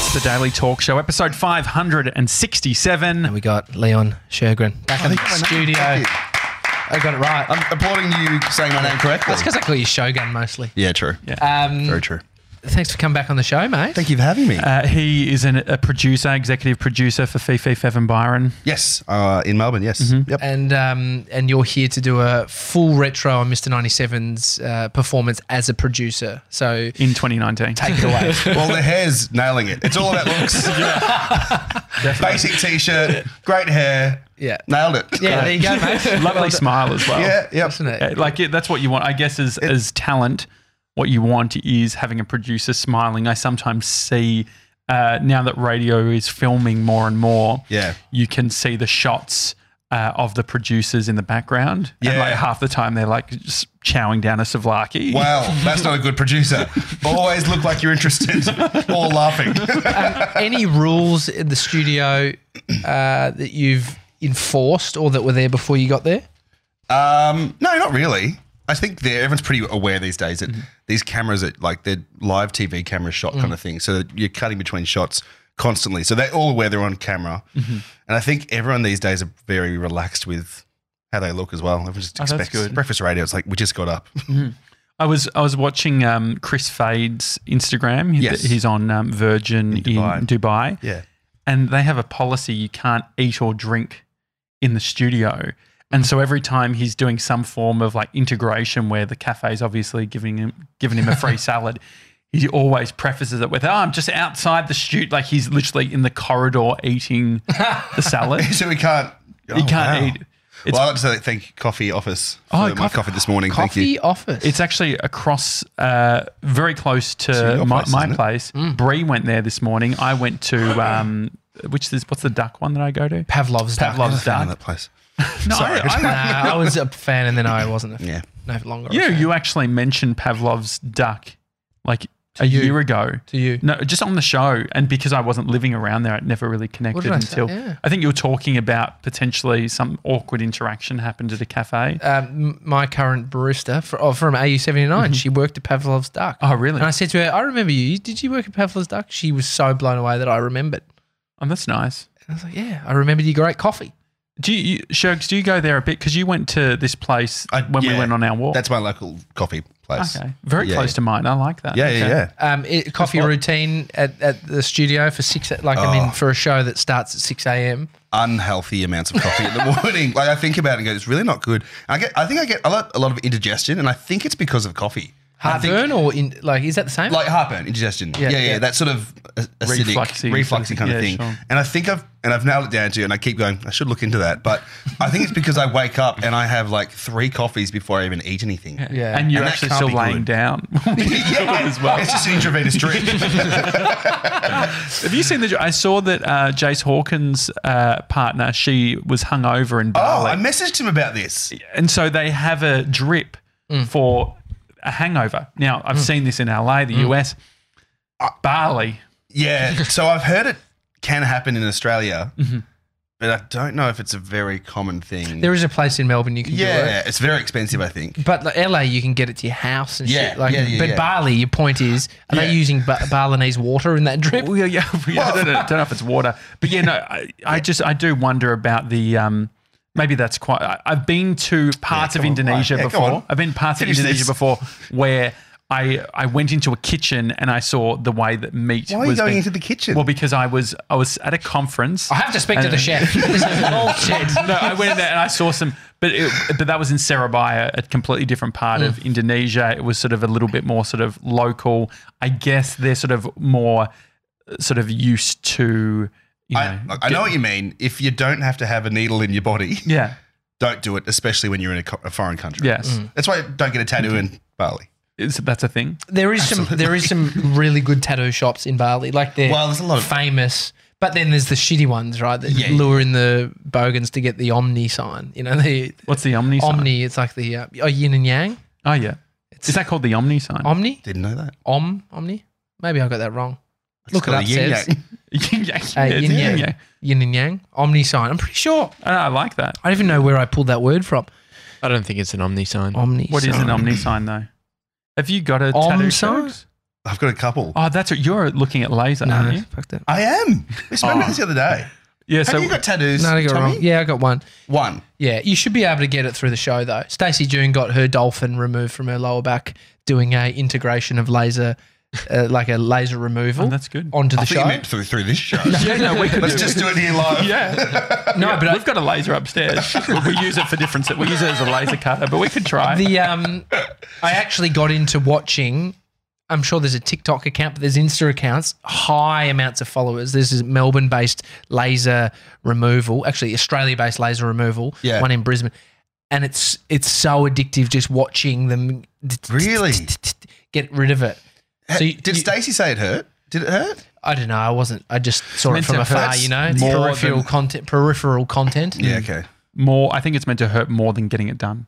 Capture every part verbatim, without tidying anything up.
It's the Daily Talk Show, episode five hundred sixty-seven. And we got Leon Shergren back in the studio. I got it right. I'm applauding you saying my name correctly. That's because I call you Shogun mostly. Yeah, true. Yeah. Um, Very true. Thanks for coming back on the show, mate. Thank you for having me. Uh, he is an, a producer, executive producer for Fifi, Fev and Byron. yes, uh, in Melbourne, yes. Mm-hmm. Yep. And um, and you're here to do a full retro on Mister ninety-seven's uh, performance as a producer. So In twenty nineteen. take it away. Well, the hair's nailing it. It's all about looks. Basic T-shirt, great hair. Yeah. Nailed it. Yeah, there you go, mate. Lovely smile as well. Yeah, yep. Isn't it? Yeah, like it, that's what you want. I guess as, as talent, what you want is having a producer smiling. I sometimes see uh, now that radio is filming more and more, Yeah. you can see the shots uh, of the producers in the background. And Yeah. like half the time they're like just chowing down a souvlaki. Wow, that's not a good producer. Always look like you're interested or laughing. Um, any rules in the studio uh, that you've enforced or that were there before you got there? Um, no, not really. I think they're- everyone's pretty aware these days that Mm-hmm. these cameras are like they're live T V camera shot Mm. kind of thing. So that you're cutting between shots constantly. So they're all aware they're on camera. Mm-hmm. And I think everyone these days are very relaxed with how they look as well. Everyone just Oh, that's expects good. breakfast radio. It's like we just got up. I was I was watching um, Chris Fade's Instagram. He- Yes. He's on um, Virgin in In Dubai. Dubai. Yeah. And they have a policy you can't eat or drink in the studio. And so every time he's doing some form of like integration where the cafe's obviously giving him giving him a free salad, he always prefaces it with, oh, I'm just outside the studio. Like he's literally in the corridor eating the salad. So we can't. He oh, can't wow. eat. It's, Well, I'd like to say thank Coffee Office for Oh, my coffee- coffee this morning. Thank Coffee you. office. it's actually across, uh, very close to, To your my, place, my isn't it? place. Bree went there this morning. I went to, um, which is, what's the duck one that I go to? Pavlov's duck. Pavlov's I found duck. that place. No, Sorry. I, I, Nah, I was a fan and then I wasn't a fan. Yeah. No longer. a You know, fan. you actually mentioned Pavlov's duck like a you. year ago. To you. No, just on the show. And because I wasn't living around there, it never really connected did I say? until Yeah. I think you were talking about potentially some awkward interaction happened at a cafe. Um, m- my current barista for, oh, from A U seventy-nine, she worked at Pavlov's Duck. Oh, really? And I said to her, I remember you. Did you work at Pavlov's Duck? She was so blown away that I remembered. Oh, that's nice. And I was like, yeah, I remembered your great coffee. Do you, Shergs, do you go there a bit? Because you went to this place I- when we yeah. went on our walk. That's my local coffee place. okay. Very Yeah, close yeah. to mine. I like that. Yeah, Okay. yeah, yeah. Um, it, coffee what- routine at, at the studio for six, like, I mean, Oh. for a show that starts at six a.m. Unhealthy amounts of coffee in the morning. Like I think about it and go, it's really not good. I get, I think I get a lot, a lot of indigestion, and I think it's because of coffee. I think- Heartburn or, in, like, is that the same? like heartburn, indigestion. Yeah, Yeah, yeah, yeah. that sort of a- acidic, Refluxy refluxy, sort of- kind of yeah, thing. sure. And I think I've and I've nailed it down to, and I keep going. I should look into that, but I think it's because I wake up and I have like three coffees before I even eat anything. Yeah. And you're And that actually can't still be laying good. down. Yeah, as well. It's just an intravenous drip. Have you seen the? I saw that uh, Jace Hawkins' uh, partner, she was hungover in oh, Bali, I messaged him about this. and so they have a drip for a hangover. Now I've seen this in L A, the U S, Bali. Yeah, so I've heard it can happen in Australia, Mm-hmm. but I don't know if it's a very common thing. There is a place in Melbourne you can do it. yeah, it's very expensive, I think. But like L A, you can get it to your house and Yeah, shit. Like, yeah, yeah, but yeah. Bali, your point is, are Yeah. they using ba- Balinese water in that drip? Well, yeah, yeah, yeah, I don't know, don't know if it's water, but yeah, no, I, I just I do wonder about the. Um, maybe that's quite. I, I've been to parts Yeah, of come on, Indonesia right. Yeah, go before. on. I've been parts Finish of Indonesia this. before where. I, I went into a kitchen and I saw the way that meat Why are you was going being- into the kitchen? Well, because I was I was at a conference. I have to speak to And- the chef. This is bullshit. No, I went in there and I saw some, but it, but that was in Surabaya, a completely different part of Indonesia. It was sort of a little bit more sort of local. I guess they're sort of more uh, sort of used to, you know. I, I know what you mean. If you don't have to have a needle in your body, Yeah. don't do it, especially when you're in a, co- a foreign country. Yes. That's why don't get a tattoo in Bali. Is, that's a thing. There is some there is some really good tattoo shops in Bali. Like they're Well, there's a lot of- famous. But then there's the shitty ones, right? That Yeah, lure in the bogans to get the Omni sign. You know, the What's the Omni sign? Omni, it's like the uh, oh, yin and yang. Oh, yeah. Is that called the Omni sign? Omni? Didn't know that. Om? Omni? Maybe I got that wrong. It's Look it called up, a yin says. yang. Yin yang. Uh, Yeah, it's yin yin yang. yang. Yin and yang. Omni sign. I'm pretty sure. I, I like that. I don't even know where I pulled that word from. I don't think it's an omni sign. Omni What is sign. an Omni sign though? Have you got a Om tattoo sign? Sharks? I've got a couple. Oh, that's what you're looking at laser, No, aren't you? fuck that. I am. We spoke about Oh. this the other day. Yeah. Have So you got tattoos? No, I got it Tommy? wrong. Yeah, I got one. One. Yeah, you should be able to get it through the show though. Stacey June got her dolphin removed from her lower back doing a integration of laser, uh, like a laser removal. Oh, that's good. Onto the I think show. you meant through, through this show. yeah, no, we could Let's do just do it here live. Yeah. No, but I- we've got a laser upstairs. we use it for different. We use it as a laser cutter, but we could try. The um, I actually got into watching. I'm sure there's a TikTok account, but there's Insta accounts, high amounts of followers. This is Melbourne-based laser removal, actually Australia-based laser removal, Yeah. one in Brisbane. And it's it's so addictive just watching them Really? get rid of it. So you- Did you- Stacey say it hurt? Did it hurt? I don't know. I wasn't. I just saw it meant from to afar. hurt You know, it's more peripheral than- content. Peripheral content. Yeah, okay. more. I think it's meant to hurt more than getting it done.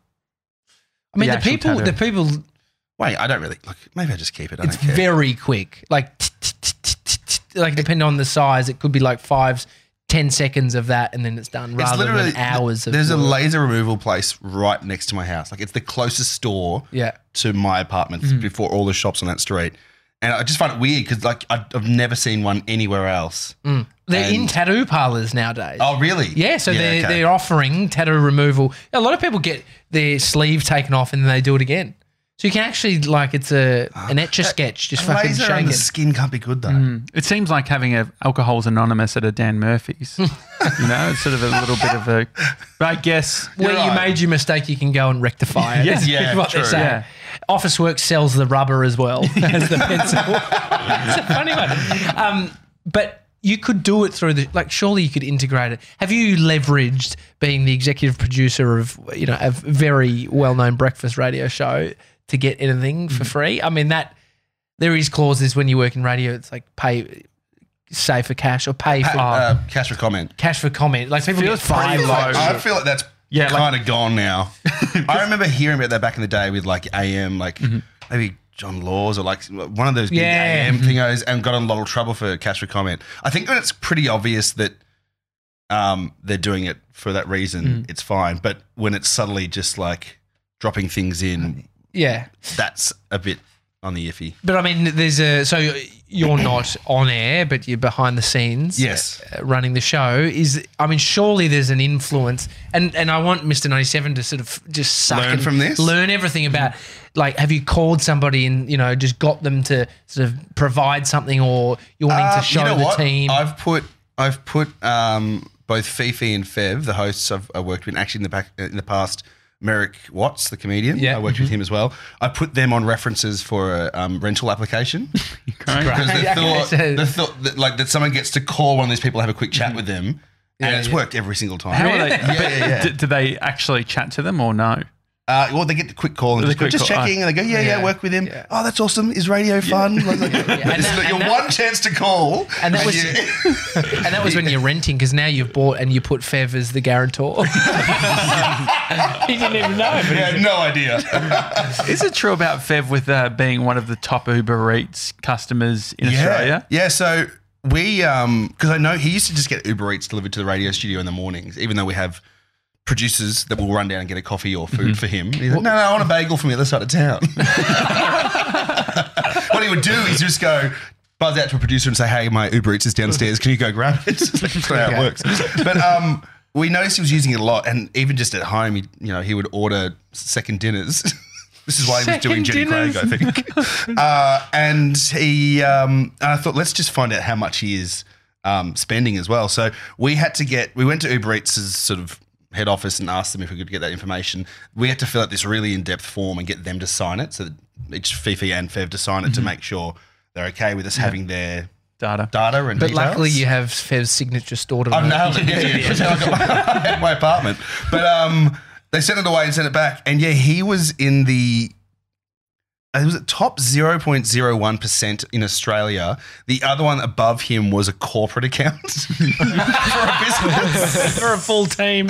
I mean, The the, actual people. tattoo. The people. Wait, I don't really. Look, maybe I just keep it. I It's don't care. very quick. Like, like depending on the size, it could be like five, ten seconds of that, and then it's done. It's Rather literally than hours of. There's a work. laser removal place right next to my house. Like it's the closest store Yeah. to my apartment Mm-hmm. before all the shops on that street. And I just find it weird because like I- I've never seen one anywhere else. They're And- in tattoo parlors nowadays. Oh, really? Yeah, so they're, okay. they're offering tattoo removal. A lot of people get their sleeve taken off and then they do it again. So you can actually, like, it's a an etch a sketch, just A fucking laser shake on the it. skin can't be good though. Mm. It seems like having a Alcohol's Anonymous at a Dan Murphy's. you know, it's sort of a little bit of a. But I guess. Where You're you right. made your mistake, you can go and rectify it. Yeah, is yeah, what they're true. saying. Yeah. Office Work sells the rubber as well as the pencil. It's a funny one. Um, but you could do it through the, like, surely you could integrate it. Have you leveraged being the executive producer of, you know, a very well-known breakfast radio show to get anything for free? I mean, that, there is clauses when you work in radio, it's like pay, say for cash or pay for Uh, cash for comment. cash for comment. Like people Feels get five pretty votes. low. I feel like that's Yeah, like- kind of gone now. I remember hearing about that back in the day with like A M, like maybe John Laws or like one of those big Yeah. A M thingos, and got in a lot of trouble for cash for comment. I think when it's pretty obvious that um, they're doing it for that reason, it's fine. But when it's subtly just like dropping things in, Yeah. that's a bit on the iffy. But I mean, there's a, so you're not on air, but you're behind the scenes. Yes. uh, running the show is, I mean, surely there's an influence, and and I want Mister ninety-seven to sort of just suck Learn and from this? learn everything about. Like, have you called somebody and you know just got them to sort of provide something, or you're wanting Uh, to show you know the what? team? I've put I've put um, both Fifi and Fev, the hosts I've, I've worked with, actually in the back in the past. Merrick Watts, the comedian, Yeah. I worked with him as well. I put them on references for a um, rental application Right. because the Okay, thought, so- the thought that, like that someone gets to call one of these people, have a quick chat with them, and Yeah, it's yeah. worked every single time. How are they? Yeah, but yeah, yeah. Do, do they actually chat to them or no? Uh, well, they get the quick call and The just, go, quick just call, checking, and they go, yeah, yeah, Yeah. work with him. Yeah. Oh, that's awesome. Is radio fun? Like, like, And this that- is your and that- one chance to call, And that was- you- and that was when you're renting, because now you've bought and you put Fev as the guarantor. He didn't even know. But I had no idea. Is it true about Fev with uh, being one of the top Uber Eats customers in Australia? Yeah, so we, um, because I know he used to just get Uber Eats delivered to the radio studio in the mornings, even though we have producers that will run down and get a coffee or food for him. He's like, no, no, I want a bagel from the other side of town. What he would do is just go, buzz out to a producer and say, hey, my Uber Eats is downstairs. Can you go grab it? That's not how it Okay. works. But um, we noticed he was using it a lot. And even just at home, he, you know, he would order second dinners. This is why he was doing Second Jenny Craig, I think. uh, and he, um, and I thought, let's just find out how much he is um, spending as well. So we had to get, we went to Uber Eats' sort of head office and asked them if we could get that information. We had to fill out this really in-depth form and get them to sign it. So that each Fifi and Fev to sign it to make sure they're okay with us having their Data. data and But details. luckily, you have Fev's signature stored on I've the- nailed it. Yeah, yeah. That's how I got my, at my apartment. But um, they sent it away and sent it back. And yeah, he was in the, it was at top zero point zero one percent in Australia. The other one above him was a corporate account for a business. for a full team.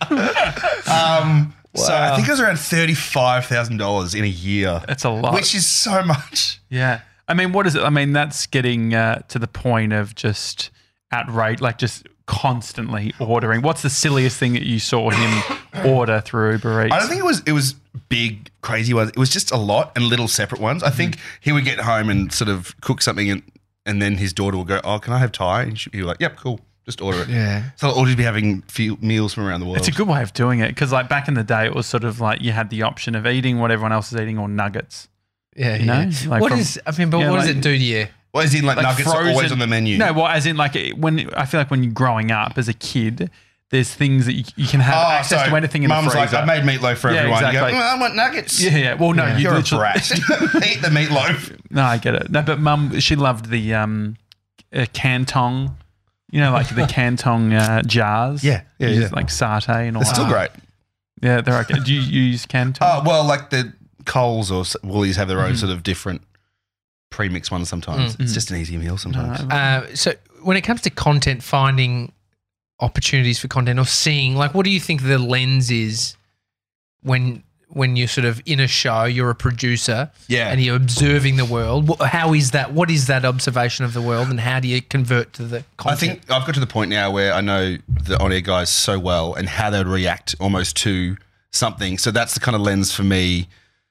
Um, So I Wow. think it was around thirty-five thousand dollars in a year, That's a lot. which is so much. Yeah. I mean, what is it? I mean, that's getting uh, to the point of just outrage, like just constantly ordering. What's the silliest thing that you saw him order through Uber Eats? I don't think it was. It was. big, crazy ones. It was just a lot and little separate ones. I think he would get home and sort of cook something and, and then his daughter would go, oh, can I have Thai? And she'd be like, yep, cool. Just order it. Yeah. So I'll always be having few meals from around the world. It's a good way of doing it because, like, back in the day, it was sort of like you had the option of eating what everyone else is eating or nuggets. Yeah, You know? yeah. Like What from- is? I mean, but yeah, what does like- it do to you? Well, as in like, Like nuggets are always frozen- on the menu. No, well, as in, like, it- when I feel like when you're growing up as a kid, there's things that you, you can have Oh, access so to anything in Mum's the freezer. like, I made meatloaf for Yeah, everyone. exactly. You go, "Mm, I want nuggets. yeah, yeah. Well, no, Yeah. you You're a literally. brat. Eat the meatloaf. No, I get it. No, but Mum, she loved the um, uh, Canton. You know, like the Canton uh, jars. Yeah, yeah, You yeah. use, like satay and all It's that. still great. Yeah, they're okay. Do you use Canton? Oh, well, like the Coles or S- Woolies have their own Mm-hmm. sort of different pre-mixed ones sometimes. It's just an easy meal sometimes. No. Uh, so when it comes to content, finding opportunities for content or seeing, like, what do you think the lens is when when you're sort of in a show, you're a producer, Yeah. and you're observing the world? Wh- How is that? What is that observation of the world, and how do you convert to the I content? think I've got to the point now where I know the on-air guys so well and how they would react almost to something. So that's the kind of lens for me,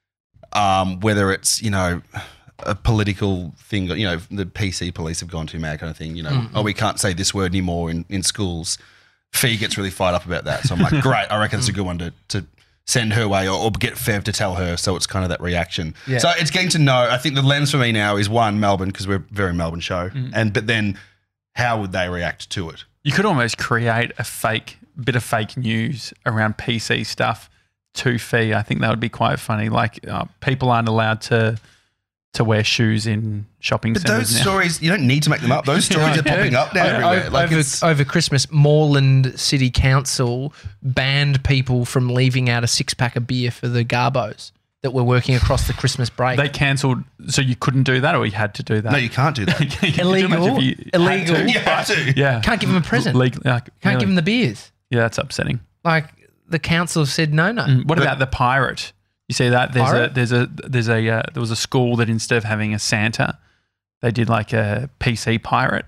um, whether it's, you know, a political thing, you know, the P C police have gone too mad kind of thing, you know, Mm-hmm. oh, we can't say this word anymore in, in schools. Fee gets really fired up about that. So I'm like, great, I reckon it's a good one to, to send her way or, or get Fev to tell her. So it's kind of that reaction. Yeah. So it's getting to know, I think the lens for me now is one, Melbourne, because we're a very Melbourne show. Mm. And but then how would they react to it? You could almost create a fake bit of fake news around P C stuff to Fee. I think that would be quite funny. Like uh, people aren't allowed to to wear shoes in shopping But centres those now. stories, you don't need to make them up. Those stories are popping up now O- everywhere. o- Like over, it's, over Christmas, Moreland City Council banned people from leaving out a six pack of beer for the Garbos that were working across the Christmas break. They cancelled, so you couldn't do that, or you had to do that. no, you can't do that. Could you Illegal. imagine if you had Illegal. to? you have to. Yeah, Can't give them a present. Legal, like, Can't really. give them the beers. Yeah, that's upsetting. Like the council said, no, no. Mm, What about the pirate? You see that there's Pirate? a there's a there's a uh, there was a school that instead of having a Santa, they did like a P C pirate.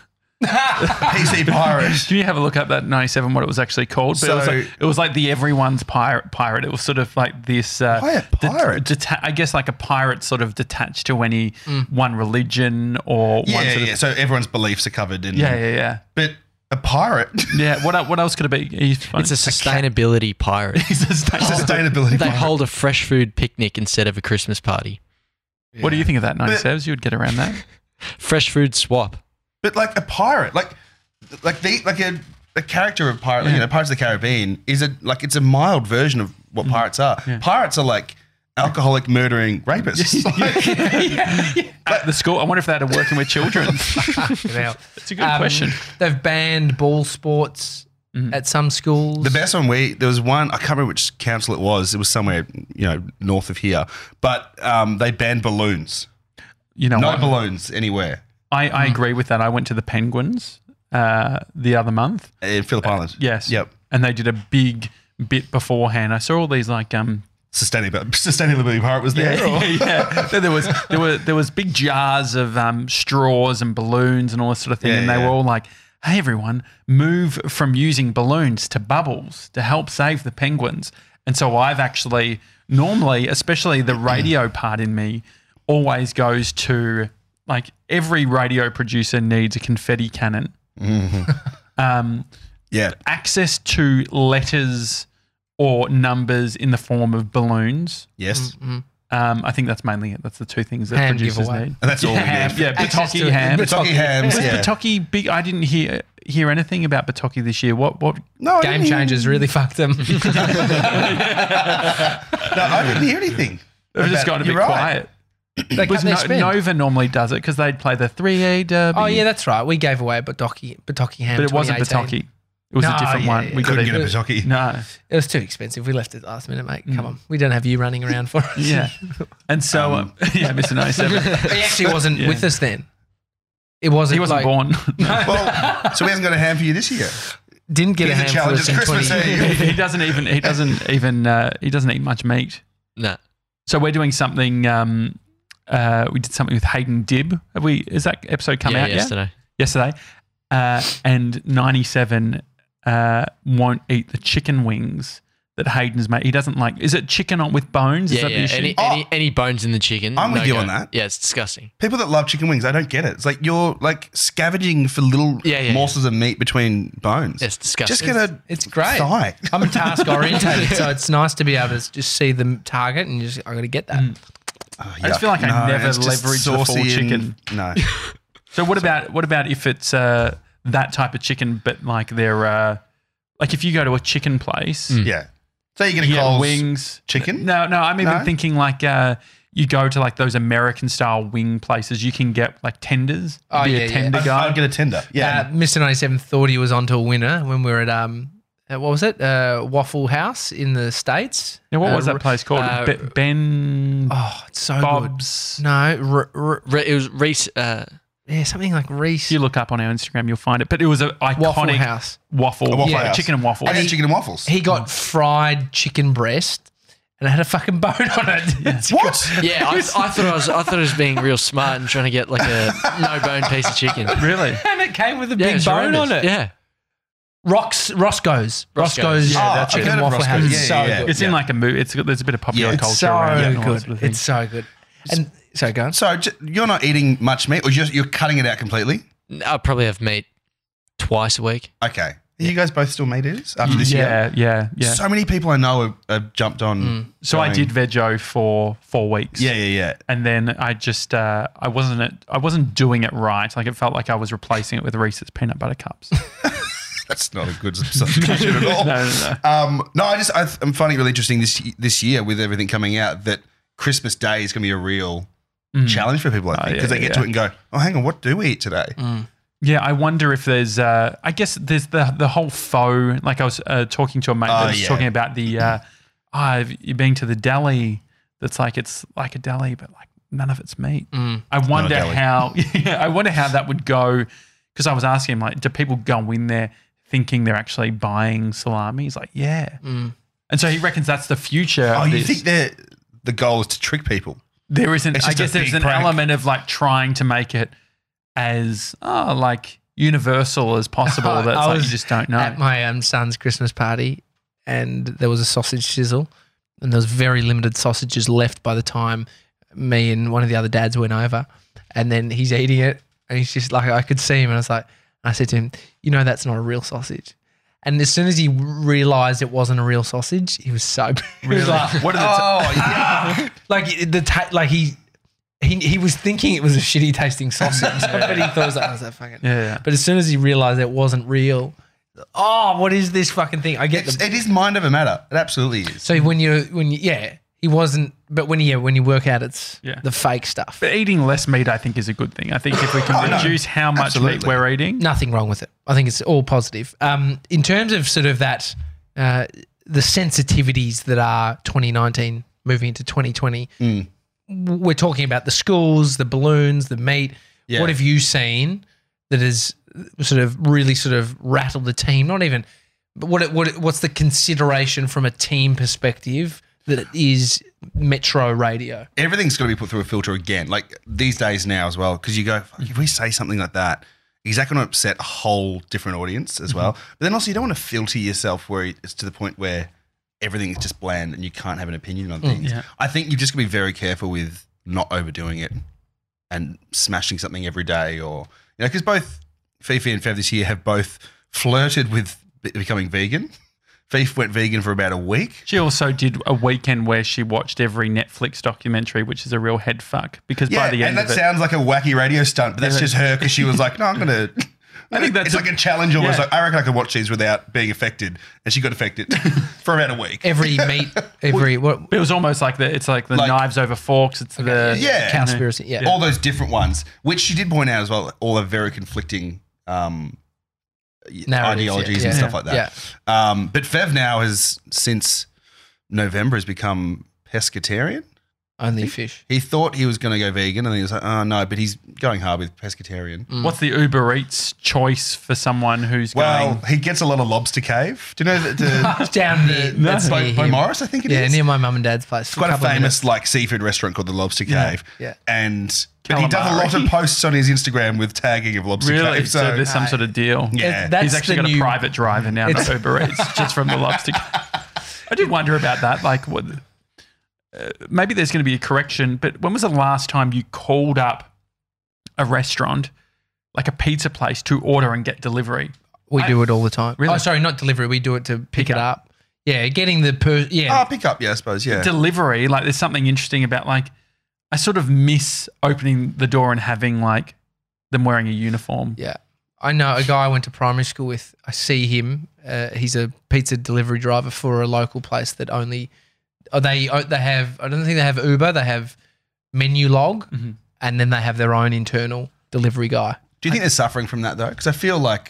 P C pirates. Can you have a look up that ninety-seven what it was actually called? But it, was So- like, it was like the everyone's pirate. Pirate. It was sort of like this. Uh, Why a det- pirate? deta- I guess like a pirate, sort of detached to any one religion or one Yeah, sort of. yeah. So everyone's beliefs are covered in. Yeah, yeah, yeah. But a pirate, Yeah. What el- what else could it be? He's It's a sustainability pirate. sustainability. They pirate. hold a fresh food picnic instead of a Christmas party. What do you think of that, ninety-sevens? You would get around that. Fresh food swap. But like a pirate, like like the like a, a character of pirate, you know, Pirates of the Caribbean is a like it's a mild version of what pirates are. Pirates are like alcoholic, murdering rapists. Like, At the school, I wonder if they had working with children. Now, It's a good um, question. They've banned ball sports at some schools. the best one we there was one I can't remember which council it was. It was somewhere you know north of here, but um, they banned balloons. You know No what? balloons anywhere I, I agree with that. I went to the Penguins uh, the other month. in Phillip Island. Yes. Yep. And they did a big bit beforehand. I saw all these like um Sustainability, sustainability pirate was there. yeah, or- yeah. So there was there were there was big jars of um, straws and balloons and all this sort of thing, Yeah, and they yeah. were all like, "Hey everyone, move from using balloons to bubbles to help save the penguins." And so I've actually normally, especially the radio part in me, always goes to like every radio producer needs a confetti cannon. Um, Yeah. access to letters or numbers in the form of balloons. Yes. Um, I think that's mainly it. That's the two things that Ham producers giveaway. need. And that's all we Ham, need. yeah, Access Bataki to- ham. Bataki hams. Was Yeah. Bataki big? I didn't hear hear anything about Bataki this year. What? What? No, I Game didn't hear- changers really fucked them. No, I didn't hear anything. They've just about- gone a bit you're right. quiet. They cut Was their no, spend. Nova normally does it because they'd play the three A derby. Oh yeah, that's right. We gave away Bataki, Bataki ham. but it wasn't twenty eighteen. Bataki. It was No, a different yeah, one. yeah. We Couldn't got get a it. Bataki. No. It was too expensive. We left it last minute, mate. Come on, we don't have you running around for us. Yeah. And so, um, yeah, Mister ninety-seven. he actually wasn't with us then. It wasn't. He wasn't like, born. Well, so he hasn't got a ham for you this year. Didn't get Here's a a ham for challenge. us It's in Christmas twenty. Eve. he doesn't even. He doesn't even. Uh, he doesn't eat much meat. Nah. So we're doing something. Um, uh, we did something with Hayden Dibb. Have we? Is that episode come yeah, out yesterday. yet? Yesterday. Uh, and ninety-seven uh, won't eat the chicken wings that Hayden's made. He doesn't like. Is it chicken on with bones? Is Yeah, that the yeah. issue? Any, Oh. any any bones in the chicken? I'm with no you go. on that. Yeah, it's disgusting. People that love chicken wings, I don't get it. It's like you're like scavenging for little Yeah, yeah, morsels of meat between bones. It's disgusting. Just get a It's great. thigh. I'm a task orientated, so it's nice to be able to just see the target and just I got to get that. Oh, I just feel like I yuck. never it's just leverage the full saucy and- chicken. No. So what about what about if it's uh, that type of chicken, but like they're uh, like if you go to a chicken place, Yeah. So you're going you to get call wings, chicken? No, no, I'm even No? thinking like uh, you go to like those American style wing places. You can get like tenders. Oh, be yeah, a yeah. tender I'd, guy. I'd get a tender. Yeah. Uh, Mister ninety-seven thought he was onto a winner when we were at um, uh, what was it? Uh, Waffle House in the States. Yeah, what was Uh, that place called? uh, Be- Ben Oh, it's so Bob's. good. No, r- r- Re- it was Reese. Uh, yeah, something like Reese If you look up on our Instagram, you'll find it. But it was an iconic Waffle House. waffle, A Waffle yeah, House. chicken and waffle. I get chicken and waffles. He got fried chicken breast and it had a fucking bone on it. What? yeah, I, I thought I was. I thought I was being real smart and trying to get like a no bone piece of chicken. Really? And it came with a Yeah, big it's bone horrendous. on it. Yeah, Rox, Roscoe's. Roscoe's. Roscoe's Yeah, uh, that's- I've chicken heard of waffle house. Roscoe's. It's Yeah, so yeah, good. It's in like a movie. It's there's a bit of popular Yeah, culture. It's so around it and all good. that sort of thing. It's so good. And so go on. So j- you're not eating much meat or you're, you're cutting it out completely? I'll probably have meat twice a week. Okay. Are you guys both still meat eaters after this year? yeah, yeah, yeah. So many people I know have, have jumped on. So I going- did veggie for four weeks. Yeah, yeah, yeah. And then I just uh, I wasn't it, I wasn't doing it right. Like it felt like I was replacing it with Reese's peanut butter cups. That's not a good substitution at all. No, no, Um, no, I just I, I'm finding it really interesting this this year with everything coming out that Christmas Day is going to be a real challenge for people. I think yeah, because they get yeah. to it and go, oh, hang on, what do we eat today? Yeah, I wonder if there's. Uh, I guess there's the the whole faux. Like I was uh, talking to a mate Oh, that was yeah. talking about the. Uh, oh, have you been to the deli? That's like it's like a deli, but like none of it's meat. I wonder deli. how. Yeah, I wonder how that would go. Because I was asking him, like, do people go in there thinking they're actually buying salami? He's like, yeah. And so he reckons that's the future. Oh, of you this. think that the goal is to trick people? There isn't. It's I just a guess there's big an prank. element of like trying to make it as oh, like universal as possible. I That's like was you just don't know. At my um, son's Christmas party, and there was a sausage sizzle, and there was very limited sausages left by the time me and one of the other dads went over, and then he's eating it, and he's just like, I could see him, and I was like, I said to him, you know, that's not a real sausage. And as soon as he realized it wasn't a real sausage, he was so he was like, What did it? Oh, yeah. like the ta- like he. He, he was thinking it was a shitty tasting sausage, but he thought it was like, I was like, fucking. Yeah, yeah. But as soon as he realized it wasn't real, oh, what is this fucking thing? I get It's- the. it is mind over matter. It absolutely is. So when you when you yeah, he wasn't. But when you yeah, when you work out, it's Yeah. the fake stuff. But eating less meat, I think, is a good thing. I think if we can Oh, no. reduce how much meat Absolutely. we're eating, Nothing wrong with it. I think it's all positive. Um, in terms of sort of that, uh, the sensitivities that are twenty nineteen moving into twenty twenty. Mm. We're talking about the schools, the balloons, the meat. Yeah. What have you seen that has sort of really sort of rattled the team? Not even, but what what what's the consideration from a team perspective that it is Metro Radio? Everything's got to be put through a filter again. Like these days now as well, because you go, "Fuck, if we say something like that, is that going to upset a whole different audience as well? But then also, you don't want to filter yourself where it's to the point where everything is just bland and you can't have an opinion on things. yeah. I think you've just got to be very careful with not overdoing it and smashing something every day, or you know, because both Fifi and Fev this year have both flirted with be- becoming vegan. Fifi went vegan for about a week. she also did a weekend where she watched every Netflix documentary, which is a real head fuck. Because Yeah, by the end and that of it, sounds like a wacky radio stunt, but that's Yeah. just her because she was like, "No, I'm gonna." I think that's it's a- like a challenge almost. Yeah. Like I reckon I could watch these without being affected, and she got affected for about a week. Every meat, every what it was almost like the it's like the Like- knives over forks. It's the Yeah. conspiracy? Yeah. All those different ones, which she did point out as well, all have very conflicting um, Narratives, ideologies yeah. and Yeah. stuff like that. Um, but Fev now has since November has become pescatarian. Only fish. He thought he was going to go vegan, and then he was like, "Oh no!" But he's going hard with pescatarian. What's the Uber Eats choice for someone who's Well, going? he gets a lot of Lobster Cave. Do you know that? The, It's down near, that's by, near by him. Morris, I think it is. Yeah, near my mum and dad's place. It's quite a couple of famous minutes. like seafood restaurant called the Lobster Cave. yeah. And but he does a lot of Calamari. posts on his Instagram with tagging of Lobster Really? Cave. So, So, there's some sort of deal. yeah. That's He's actually the got new- a private driver now to It's- Uber Eats just from the lobster. I did wonder about that. Like, what? Uh, maybe there's going to be a correction. But when was the last time you called up a restaurant, like a pizza place, to order and get delivery? We I- do it all the time. Really? Oh, sorry, not delivery. We do it to pick, Pick it up. up. Yeah, getting the per. Yeah, Oh, pick up, yeah, I suppose, yeah. Delivery, like, there's something interesting about, like, I sort of miss opening the door and having, like, them wearing a uniform. yeah. I know a guy I went to primary school with. I see him. Uh, he's a pizza delivery driver for a local place that only. Oh, they oh, they have. I don't think they have Uber. They have Menu Log, Mm-hmm. and then they have their own internal delivery guy. Do you think they're suffering from that, though? Because I feel like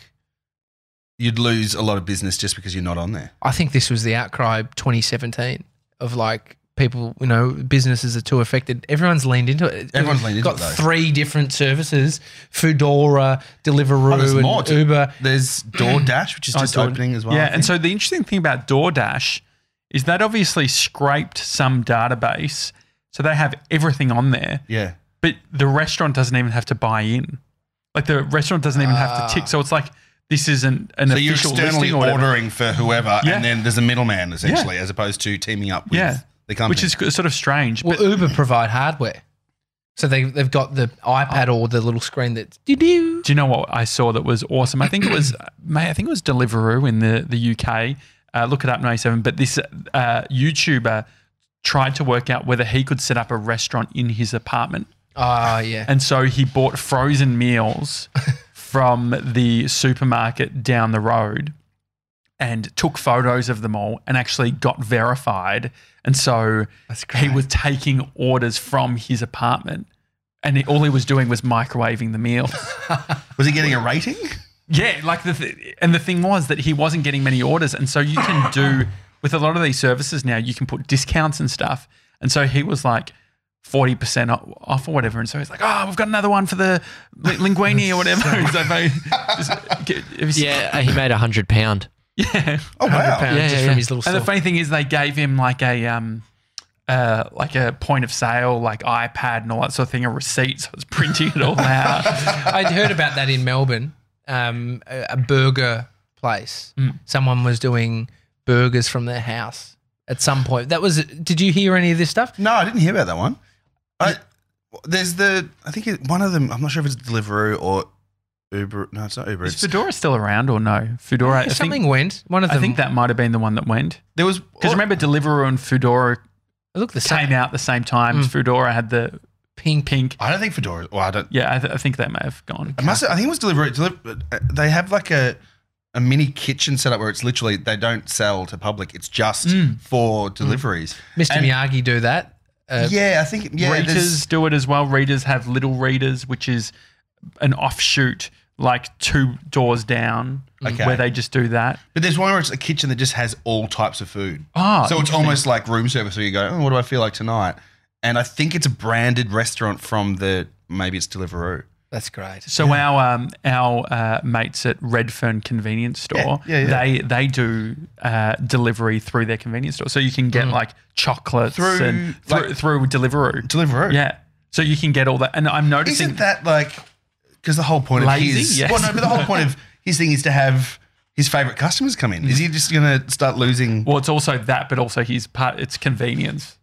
you'd lose a lot of business just because you're not on there. I think this was the outcry twenty seventeen of like people, you know, businesses are too affected. Everyone's leaned into it. Everyone's leaned into Got it, though. three different services: Foodora, Deliveroo, Oh, there's and more to- Uber. There's DoorDash, which is Oh, just Door- opening as well. Yeah, I and think. so the interesting thing about DoorDash is that obviously scraped some database, so they have everything on there, yeah. but the restaurant doesn't even have to buy in. Like, the restaurant doesn't even have to tick. So it's like, this isn't an So you're official externally listing or whatever. ordering for whoever, Yeah. and then there's a middleman, essentially, as opposed to teaming up with Yeah. the company. Which is sort of strange. Well, But Uber provide hardware, so they they've got the iPad or the little screen that. do you know what I saw that was awesome? I think it was, mate, I think it was Deliveroo in the, the U K. Uh, look it up, ninety-seven. But this uh, YouTuber tried to work out whether he could set up a restaurant in his apartment. Oh yeah. And so he bought frozen meals from the supermarket down the road and took photos of them all and actually got verified. And so That's he great. was taking orders from his apartment, and he, all he was doing was microwaving the meals. Was he getting a rating? Yeah, like the th- and the thing was that he wasn't getting many orders, and so you can do with a lot of these services now, you can put discounts and stuff. And so he was like forty percent off or whatever, and so he's like, "Oh, we've got another one for the li- linguine or whatever." He's like, "Mate, just get- have you seen-" Yeah, he made a hundred pound. yeah. Oh, wow. Pound Yeah, just yeah, from yeah. his little And the store. funny thing is, they gave him like a um, uh, like a point of sale, like iPad and all that sort of thing, a receipt. So it's printing it all out. I'd heard about that in Melbourne, um, a, a burger place. Mm. Someone was doing burgers from their house at some point. That was. Did you hear any of this stuff? No, I didn't hear about that one. I, there's the, I think it, one of them, I'm not sure if it's Deliveroo or Uber. No, it's not Uber. Is It's, Foodora still around or no? Foodora, I Something think, went. One of them. I think that might have been the one that went. there was, Because remember, Deliveroo and Foodora look the came same. out at the same time. Mm. Foodora had the Pink. pink. I don't think Fedora, well, I don't, Yeah, I, th- I think they may have gone. I must. I think it was Deliveroo. Deliver, uh, they have like a a mini kitchen set up where it's literally they don't sell to public. It's just Mm. for deliveries. Mister And- Miyagi do that. Uh, Yeah, I think yeah. there's- Readers do it as well. Readers have Little Readers, which is an offshoot, like two doors down, Okay. where they just do that. But there's one where it's a kitchen that just has all types of food. Oh, so it's interesting. almost like room service where you go, oh, what do I feel like tonight? And I think it's a branded restaurant from the maybe it's Deliveroo. That's great. So our um, our uh, mates at Redfern Convenience Store, Yeah, yeah, yeah. they they do uh, delivery through their convenience store, so you can get like chocolates Through, and through, like- through Deliveroo. Deliveroo. Yeah, so you can get all that, and I'm noticing. Isn't that like because the whole point of Lazy? his Yes. well, no, but the whole point of his thing is to have his favorite customers come in. Is he just going to start losing? well, it's also that, but also his part. It's convenience.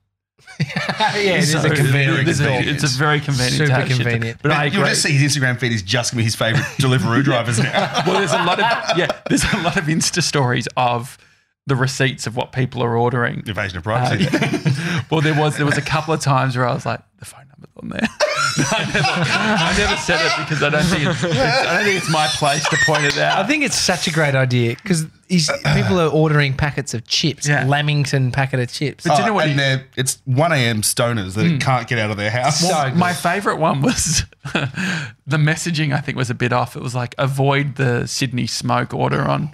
yeah, it is So a convenient it's, a, store. it's a very convenient. Super to have shit to- convenient. But I You'll agree. just see his Instagram feed is just going to be his favorite Deliveroo drivers now. Well, there's a lot of yeah, there's a lot of Insta stories of the receipts of what people are ordering. Invasion of Uh, privacy. yeah. Well, there was there was a couple of times where I was like, the phone number's on there. I, never, I never said it because I don't think it's, it's, I don't think it's my place to point it I out. think it's such a great idea because people are ordering packets of chips, Yeah. Lamington packet of chips. But do you know what and he- they're- it's one a.m. stoners that can't get out of their house. So good. My favorite one was the messaging. I think was a bit off. It was like avoid the Sydney smoke order on.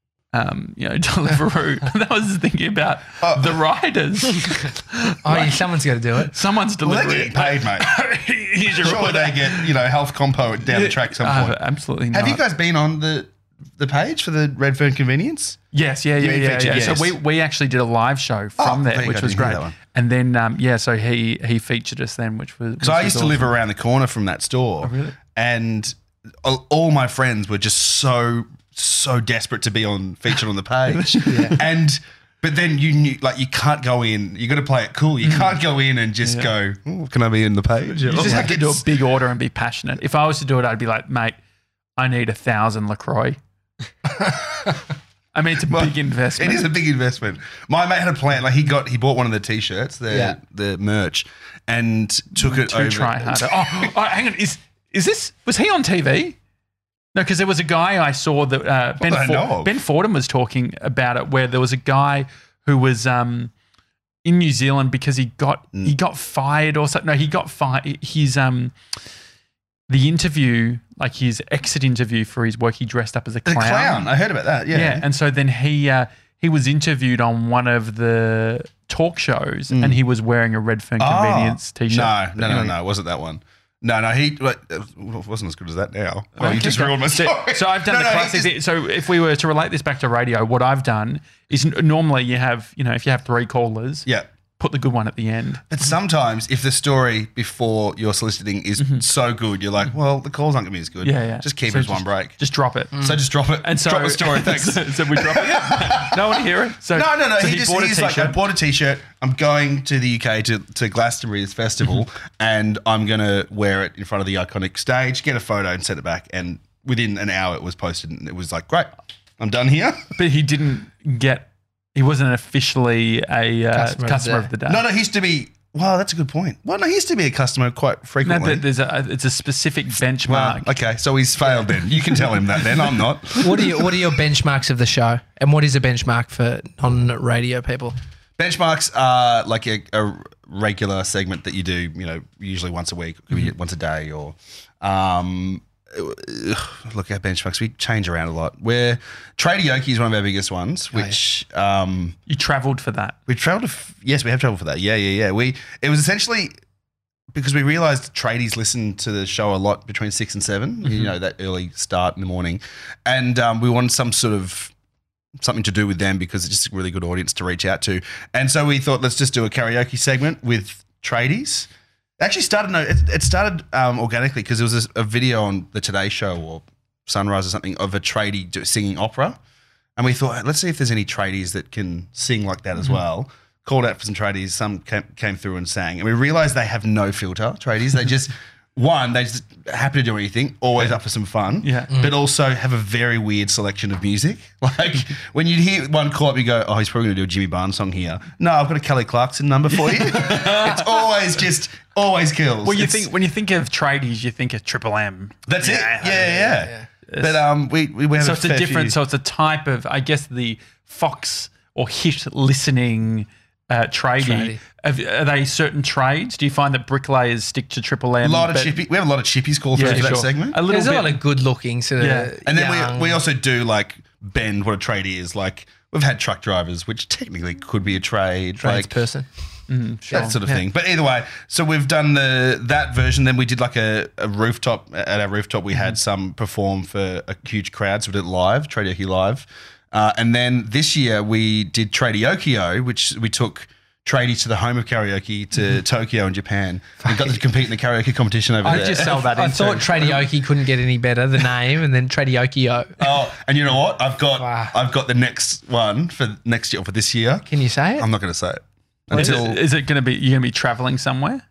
Um, you know, Deliveroo. That was thinking about the riders. oh, yeah, someone's got to do it. Someone's Well, they're delivering. getting paid, mate. Here's your Surely order. they get, you know, health compo down the track some Uh, point. absolutely not. Have you guys been on the the page for the Redfern Convenience? Yes, yeah, yeah, You yeah. featured, yeah. yes. So we, we actually did a live show from Oh, there, there you which go, was didn't hear great. that one. And then um, yeah, so he he featured us then, which was Because I used to live around the corner from that store. Oh, really? And all, all my friends were just so, so desperate to be on featured on the page. And But then you knew, like, you can't go in. You got to play it cool. You can't go in and just go, oh, can I be in the page? You just have Like, to do a it's- big order and be passionate. If I was to do it, I'd be like, mate, I need a thousand LaCroix. I mean, it's a Well, big investment. It is a big investment. My mate had a plan. Like he got, he bought one of the t-shirts, the Yeah. the merch, and took it to over. try harder. Oh, oh, hang on. Is is this, was he on T V? No, because there was a guy I saw that uh, Ben, that I For- know of. Ben Fordham was talking about it, where there was a guy who was um, in New Zealand because he got Mm. he got fired or something. No, he got fired. His um, the interview, like his exit interview for his work, he dressed up as a The clown. clown. I heard about that. Yeah. Yeah, and so then he uh, he was interviewed on one of the talk shows, and he was wearing a Redfern Oh, Convenience t-shirt. No, no, no, Anyway. no. It wasn't that one. No, no. He like, it wasn't as good as that now. Oh, you Okay, just so- ruined my so, story. so I've done No, the no, he classic just- thing. So if we were to relate this back to radio, what I've done is n- normally you have, you know, if you have three callers, Yeah. put the good one at the end. But sometimes if the story before you're soliciting is so good, you're like, well, the calls aren't going to be as good. Mm-hmm. Yeah, yeah. Just keep So it as one break. Just drop it. So just drop it. And so drop the story. Thanks. so, so we drop it. Yeah. No one to hear it. So No, no, no. so he, just bought a he's like, I t-shirt. bought a t-shirt. I'm going to the U K to, to Glastonbury's festival, and I'm going to wear it in front of the iconic stage, get a photo, and send it back. And within an hour, it was posted, and it was like, great, I'm done here. But he didn't get. He wasn't officially a uh, Customer customer, of of the the day. No, no, he used to be. Well, that's a good point. Well, no, he used to be a customer quite No, frequently. but there's a it's a specific well, benchmark. okay, so he's failed then. You can tell him that then. I'm not. What are your What are your benchmarks of the show, and what is a benchmark for non-radio people? Benchmarks are like a, a regular segment that you do, you know, usually once a week, could be once a day, or um, look at benchmarks. We change around a lot. Where Tradioki is one of our biggest ones, which um, You travelled for that. we travelled. To f- yes, we have travelled for that. Yeah, yeah, yeah. We it was essentially because we realised tradies listen to the show a lot between six and seven. You know, that early start in the morning, and um, we wanted some sort of something to do with them because it's just a really good audience to reach out to. And so we thought, let's just do a karaoke segment with tradies. It actually started, no, it, it started um, organically because there was a, a video on the Today Show or Sunrise or something of a tradie do, singing opera. And we thought, let's see if there's any tradies that can sing like that as well. Called out for some tradies. Some came, came through and sang. And we realized they have no filter, tradies. They just, one, they just happy to do anything, always up for some fun. Yeah. But also have a very weird selection of music. Like when you hear one call up, you go, oh, he's probably going to do a Jimmy Barnes song here. No, I've got a Kelly Clarkson number for you. It's always just, always kills. Well, you It's- think when you think of tradies, you think of Triple M. That's it. Yeah, yeah, yeah. But um, we, we have So a it's a fair different. few- So it's a type of, I guess, the Fox or hit listening uh, tradie. Tradie. Have, are they certain trades? Do you find that bricklayers stick to Triple M? A lot of but- chippy. We have a lot of chippies call through Yeah, for that sure. segment. A little There's bit. a lot of good-looking sort of Yeah. And then young- we we also do like bend what a tradie is. Like we've had truck drivers, which technically could be a trade, like tradesperson. Sure. that sort of thing. But either way, so we've done the that version. Then we did like a, a rooftop at our rooftop. We had some perform for a huge crowd, so we did it live, Tradioki live. Uh, and then this year we did Tradiokio, which we took tradie to the home of karaoke to Tokyo in Japan and got to compete in the karaoke competition over I there. just sell that. I into- thought Tradioki couldn't get any better, the name, and then Tradiokio. Oh, and you know what? I've got Wow. I've got the next one for next year or for this year. Can you say it? I'm not going to say it Is until it, is it going to be? You're going to be traveling somewhere?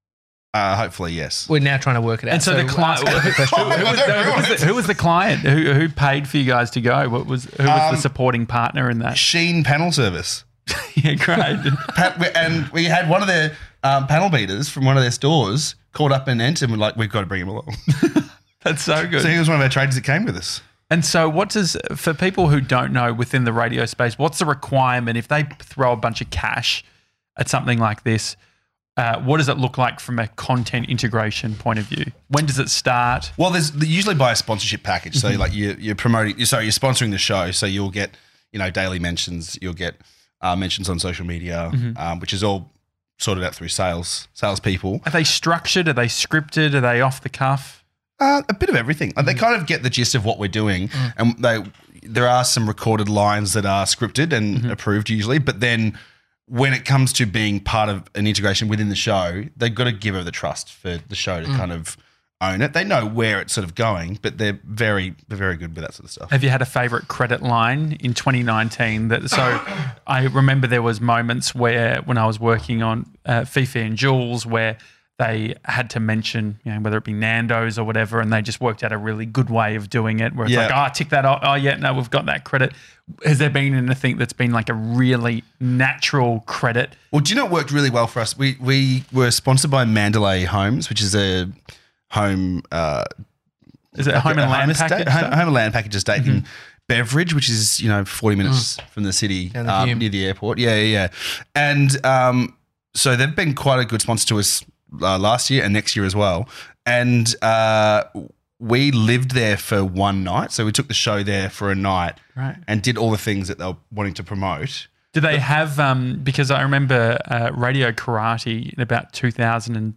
uh, hopefully yes. We're now trying to work it out. And so, the client. ask the question. Oh, who, was, I don't who, was know. the, who was the client? Who, who paid for you guys to go? What was who was Um, the supporting partner in that? Sheen panel service. Yeah, great. Pa- we- and we had one of their um, panel beaters from one of their stores called up and entered and we're like, we've got to bring him along. That's so good. So he was one of our traders that came with us. And so, what does, for people who don't know within the radio space, what's the requirement if they throw a bunch of cash at something like this? Uh, what does it look like from a content integration point of view? When does it start? Well, there's they usually buy a sponsorship package. Mm-hmm. So like you, you're promoting, you sorry, you're sponsoring the show. So you'll get, you know, daily mentions. You'll get uh, mentions on social media, Mm-hmm. um, which is all sorted out through sales, salespeople. Are they structured? Are they scripted? Are they off the cuff? Uh, a bit of everything. Like, They kind of get the gist of what we're doing, and they there are some recorded lines that are scripted and approved usually. But then when it comes to being part of an integration within the show, they've got to give her the trust for the show to kind of own it. They know where it's sort of going, but they're very, they're very good with that sort of stuff. Have you had a favourite credit line in twenty nineteen? That so I remember there was moments where when I was working on uh, Fifi and Jules where they had to mention, you know, whether it be Nando's or whatever, and they just worked out a really good way of doing it where it's Yeah. like, oh, tick that off. Oh, yeah, no, we've got that credit. Has there been anything that's been like a really natural credit? Well, do you know what worked really well for us? We we were sponsored by Mandalay Homes, which is a home uh, Is it a home and land estate- package? home, stuff? home and land package estate in Beveridge, which is you know forty minutes from the city Down the um, Hume. near the airport. Yeah, yeah, yeah. And um, so they've been quite a good sponsor to us uh, last year and next year as well. And uh, we lived there for one night, so we took the show there for a night Right. and did all the things that they were wanting to promote. Do they have, um, because I remember uh, Radio Karate in about two thousand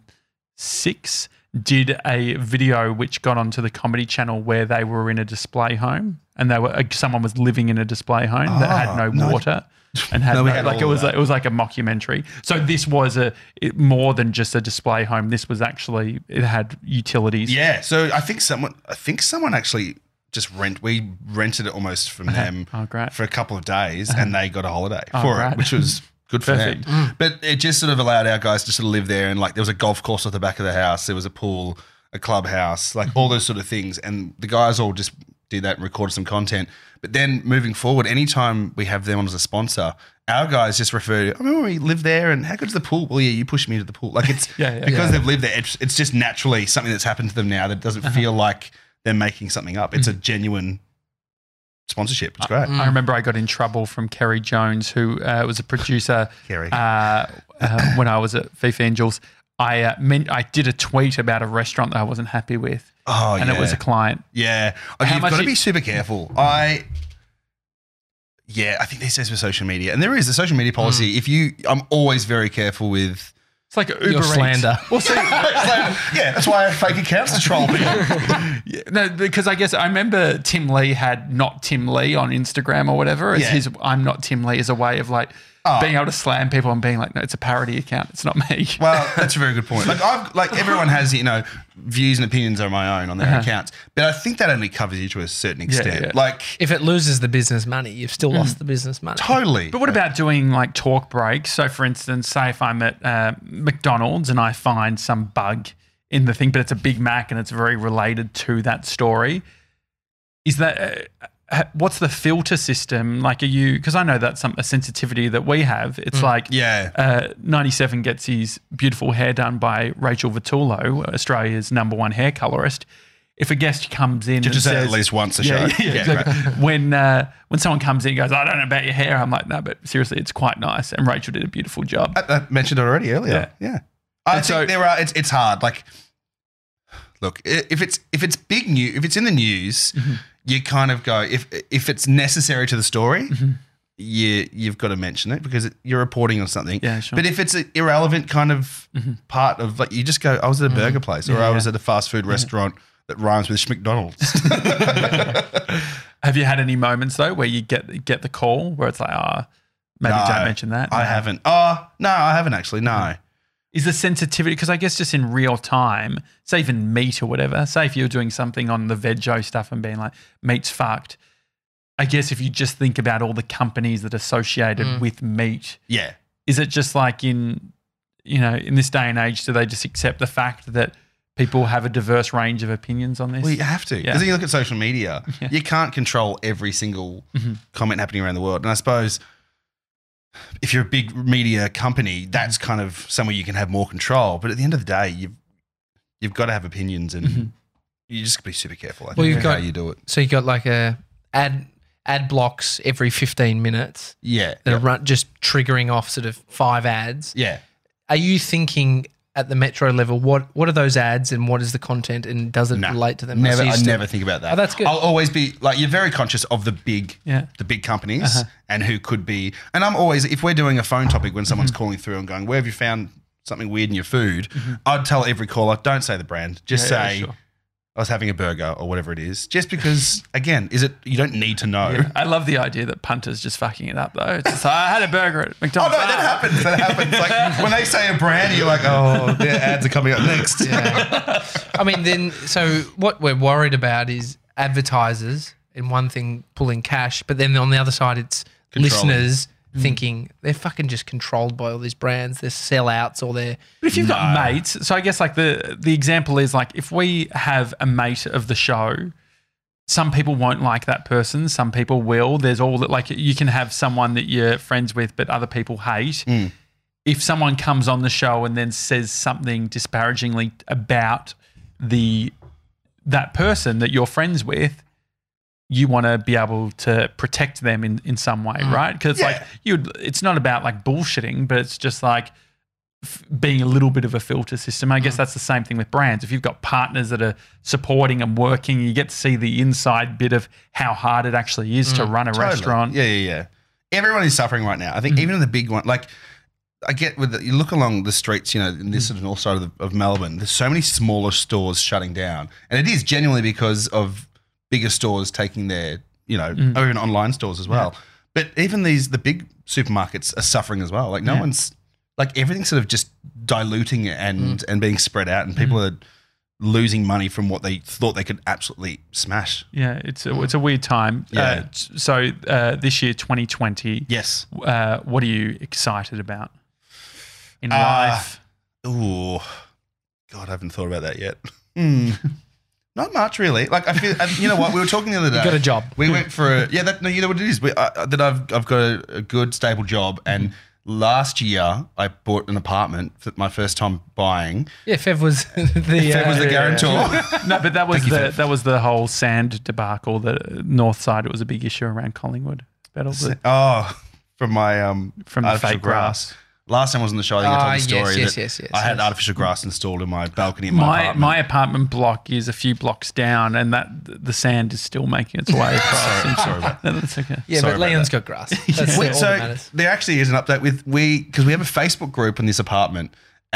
six did a video which got onto the Comedy Channel where they were in a display home and they were uh, someone was living in a display home that had no, Oh, no. water and had No, no, we had like all it of was that. like, it was like a mockumentary. So this was a it, more than just a display home. This was actually it had utilities. Yeah, so I think someone, I think someone actually just rent. We rented it almost from them Oh, great. for a couple of days, and they got a holiday Oh, for right. it, which was good for Perfect. them. But it just sort of allowed our guys to sort of live there, and like there was a golf course off the back of the house, there was a pool, a clubhouse, like all those sort of things, and the guys all just did that and recorded some content. But then moving forward, anytime we have them on as a sponsor, our guys just refer to, I remember we lived there and how good's the pool? Well, yeah, you pushed me to the pool. Like it's Yeah, yeah. because Yeah. they've lived there, it's, it's just naturally something that's happened to them now that doesn't feel like they're making something up. It's a genuine sponsorship. It's great. I remember I got in trouble from Kerry Jones, who uh, was a producer Kerry. uh, uh, when I was at Fifi and Jules. I uh, meant I did a tweet about a restaurant that I wasn't happy with, Oh, and yeah. it was a client. Yeah. Oh, How you've much got to you- be super careful. I, yeah, I think this says for social media. And there is a social media policy. If you, I'm always very careful with. It's like Uber Your Eats. slander. Well, see, Yeah, that's why I have fake accounts to troll people. yeah, no, because I guess I remember Tim Lee had not Tim Lee on Instagram or whatever. It's Yeah. his I'm not Tim Lee as a way of like Oh. being able to slam people and being like, no, it's a parody account. It's not me. Well, that's a very good point. Like I've like everyone has, you know, views and opinions of my own on their accounts. But I think that only covers you to a certain extent. yeah. Like If it loses the business money, you've still lost the business money. totally. But what about doing like talk breaks? So, for instance, say if I'm at uh, McDonald's and I find some bug in the thing, but it's a Big Mac and it's very related to that story, is that uh, uh, what's the filter system? Like, are you? Because I know that's some a sensitivity that we have. It's like Yeah. uh, ninety-seven gets his beautiful hair done by Rachel Vitullo, Australia's number one hair colorist. If a guest comes in, You and just say it says, at least once a yeah, show. yeah, exactly. when uh, when someone comes in and goes, I don't know about your hair, I'm like, no, but seriously, it's quite nice. And Rachel did a beautiful job. I, I mentioned it already earlier. Yeah. I And think so- there are. It's, it's hard. Like, look, i- if it's if it's big news, if it's in the news, Mm-hmm. you kind of go. If if it's necessary to the story, Mm-hmm. you you've got to mention it because it, you're reporting on something. Yeah, sure. But if it's an irrelevant kind of part of like, you just go, I was at a burger place or Mm-hmm. Yeah, I was yeah. at a fast food restaurant that rhymes with McDonald's. Have you had any moments though where you get get the call where it's like, oh, maybe No, don't mention that? I No. haven't. Oh no, I haven't actually. No. Is the sensitivity, because I guess just in real time, say even meat or whatever, say if you're doing something on the Veggie stuff and being like, meat's fucked. I guess if you just think about all the companies that are associated with meat, Yeah. is it just like in, you know, in this day and age, do they just accept the fact that people have a diverse range of opinions on this? Well, you have to. Because Yeah. then you look at social media, you can't control every single Mm-hmm. comment happening around the world. And I suppose if you're a big media company, that's kind of somewhere you can have more control. But at the end of the day, you've you've got to have opinions and Mm-hmm. you just got to be super careful. I Well, think, you've with how got- you do it. So you got like a ad ad blocks every fifteen minutes Yeah. that Yeah. are run, just triggering off sort of five ads. yeah. Are you thinking at the metro level, what what are those ads and what is the content and does it No. relate to them? Never, So you I still- never think about that. Oh, that's good. I'll always be like, you're very conscious of the big, Yeah. the big companies and who could be. And I'm always, if we're doing a phone topic when someone's calling through and going, where have you found something weird in your food? I'd tell every caller, don't say the brand, just Yeah, yeah, say sure. I was having a burger or whatever it is, just because, again, is it, you don't need to know. I love the idea that punters just fucking it up though. It's just like, I had a burger at Oh, McDonald's. no, that happens. That happens. Like when they say a brand, you're like, oh, their ads are coming up next. Yeah. I mean, then, so what we're worried about is advertisers and one thing pulling cash, but then on the other side, it's Controlling. listeners thinking they're fucking just controlled by all these brands. They're sellouts or they're. But if you've got mates, so I guess like the the example is like if we have a mate of the show, some people won't like that person, some people will. There's all that, like you can have someone that you're friends with, but other people hate. Mm. If someone comes on the show and then says something disparagingly about the that person that you're friends with, you want to be able to protect them in, in some way, Mm. right? Because Yeah. like you, it's not about like bullshitting, but it's just like f- being a little bit of a filter system. I guess that's the same thing with brands. If you've got partners that are supporting and working, you get to see the inside bit of how hard it actually is to run a Totally. restaurant. Yeah, yeah, yeah. Everyone is suffering right now. I think even in the big one, like I get with the, you look along the streets, you know, in this sort of north side of, the, of Melbourne, there's so many smaller stores shutting down. And it is genuinely because of bigger stores taking their, you know, or even online stores as well. But even these, the big supermarkets are suffering as well. Like no Yeah. one's, like everything's sort of just diluting and, and being spread out and people are losing money from what they thought they could absolutely smash. Yeah, it's a, it's a weird time. Yeah. Uh, so uh, this year, twenty twenty, Yes. uh, what are you excited about in Uh, life? Ooh, God, I haven't thought about that yet. Hmm. Not much, really. Like I feel, and you know what? We were talking the other day. got a job. We went for a yeah. That no, you know what it is. We, uh, that I've I've got a, a good stable job, and last year I bought an apartment for my first time buying. Yeah, Fev was the. Fev was uh, the guarantor. No, but that was Thank you, the Fev. that was the whole sand debacle. The north side, it was a big issue around Collingwood. About all the, Oh, from my um From the artificial fake grass. Last time I was on the show, I think I Ah, told the yes, story yes, that yes, yes, I had yes. artificial grass installed in my balcony in my, my apartment. my apartment block is a few blocks down, and that the sand is still making its way across. Sorry, I'm sorry about that. No, that's okay. Yeah, Sorry but about Leon's that. got grass. That's Wait, all so that matters. there actually is an update with we because we have a Facebook group in this apartment,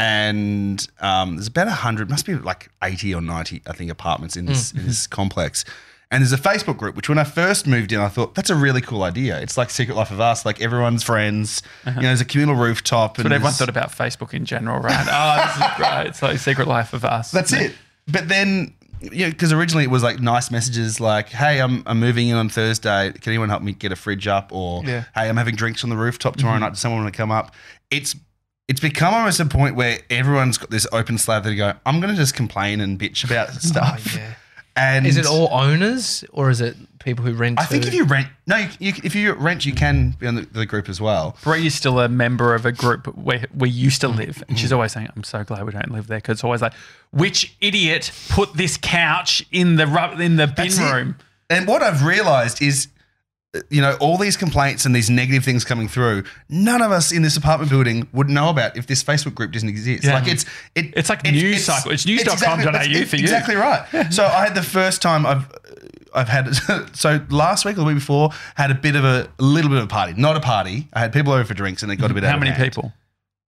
and um, there's about a hundred, must be like eighty or ninety, I think, apartments in this in this complex. And there's a Facebook group, which when I first moved in, I thought that's a really cool idea. It's like Secret Life of Us, like everyone's friends. You know, there's a communal rooftop. And But everyone there's- thought about Facebook in general, right? Oh, this is great. It's like Secret Life of Us. That's it. But then, you know, because originally it was like nice messages like, hey, I'm, I'm moving in on Thursday. Can anyone help me get a fridge up? Or, Yeah. hey, I'm having drinks on the rooftop tomorrow night. Does someone want to come up? It's it's become almost a point where everyone's got this open slab that go, I'm going to just complain and bitch about stuff. Oh, yeah. And Is it all owners or is it people who rent? I think to- if you rent, no, you, you, if you rent, you can be on the, the group as well. Bree is still a member of a group where we used to live, and Mm-hmm. she's always saying, "I'm so glad we don't live there," because it's always like, "Which idiot put this couch in the ru- in the bin That's it. room?" And what I've realized is, uh, you know, all these complaints and these negative things coming through, none of us in this apartment building would know about if this Facebook group doesn't exist. Yeah. Like it's it, It's like news cycle. It's news dot com dot a u exactly, for you. Exactly right. So I had the first time I've I've had so last week or the week before had a bit of a, a little bit of a party. Not a party. I had people over for drinks and it got a bit out How of many hand. people?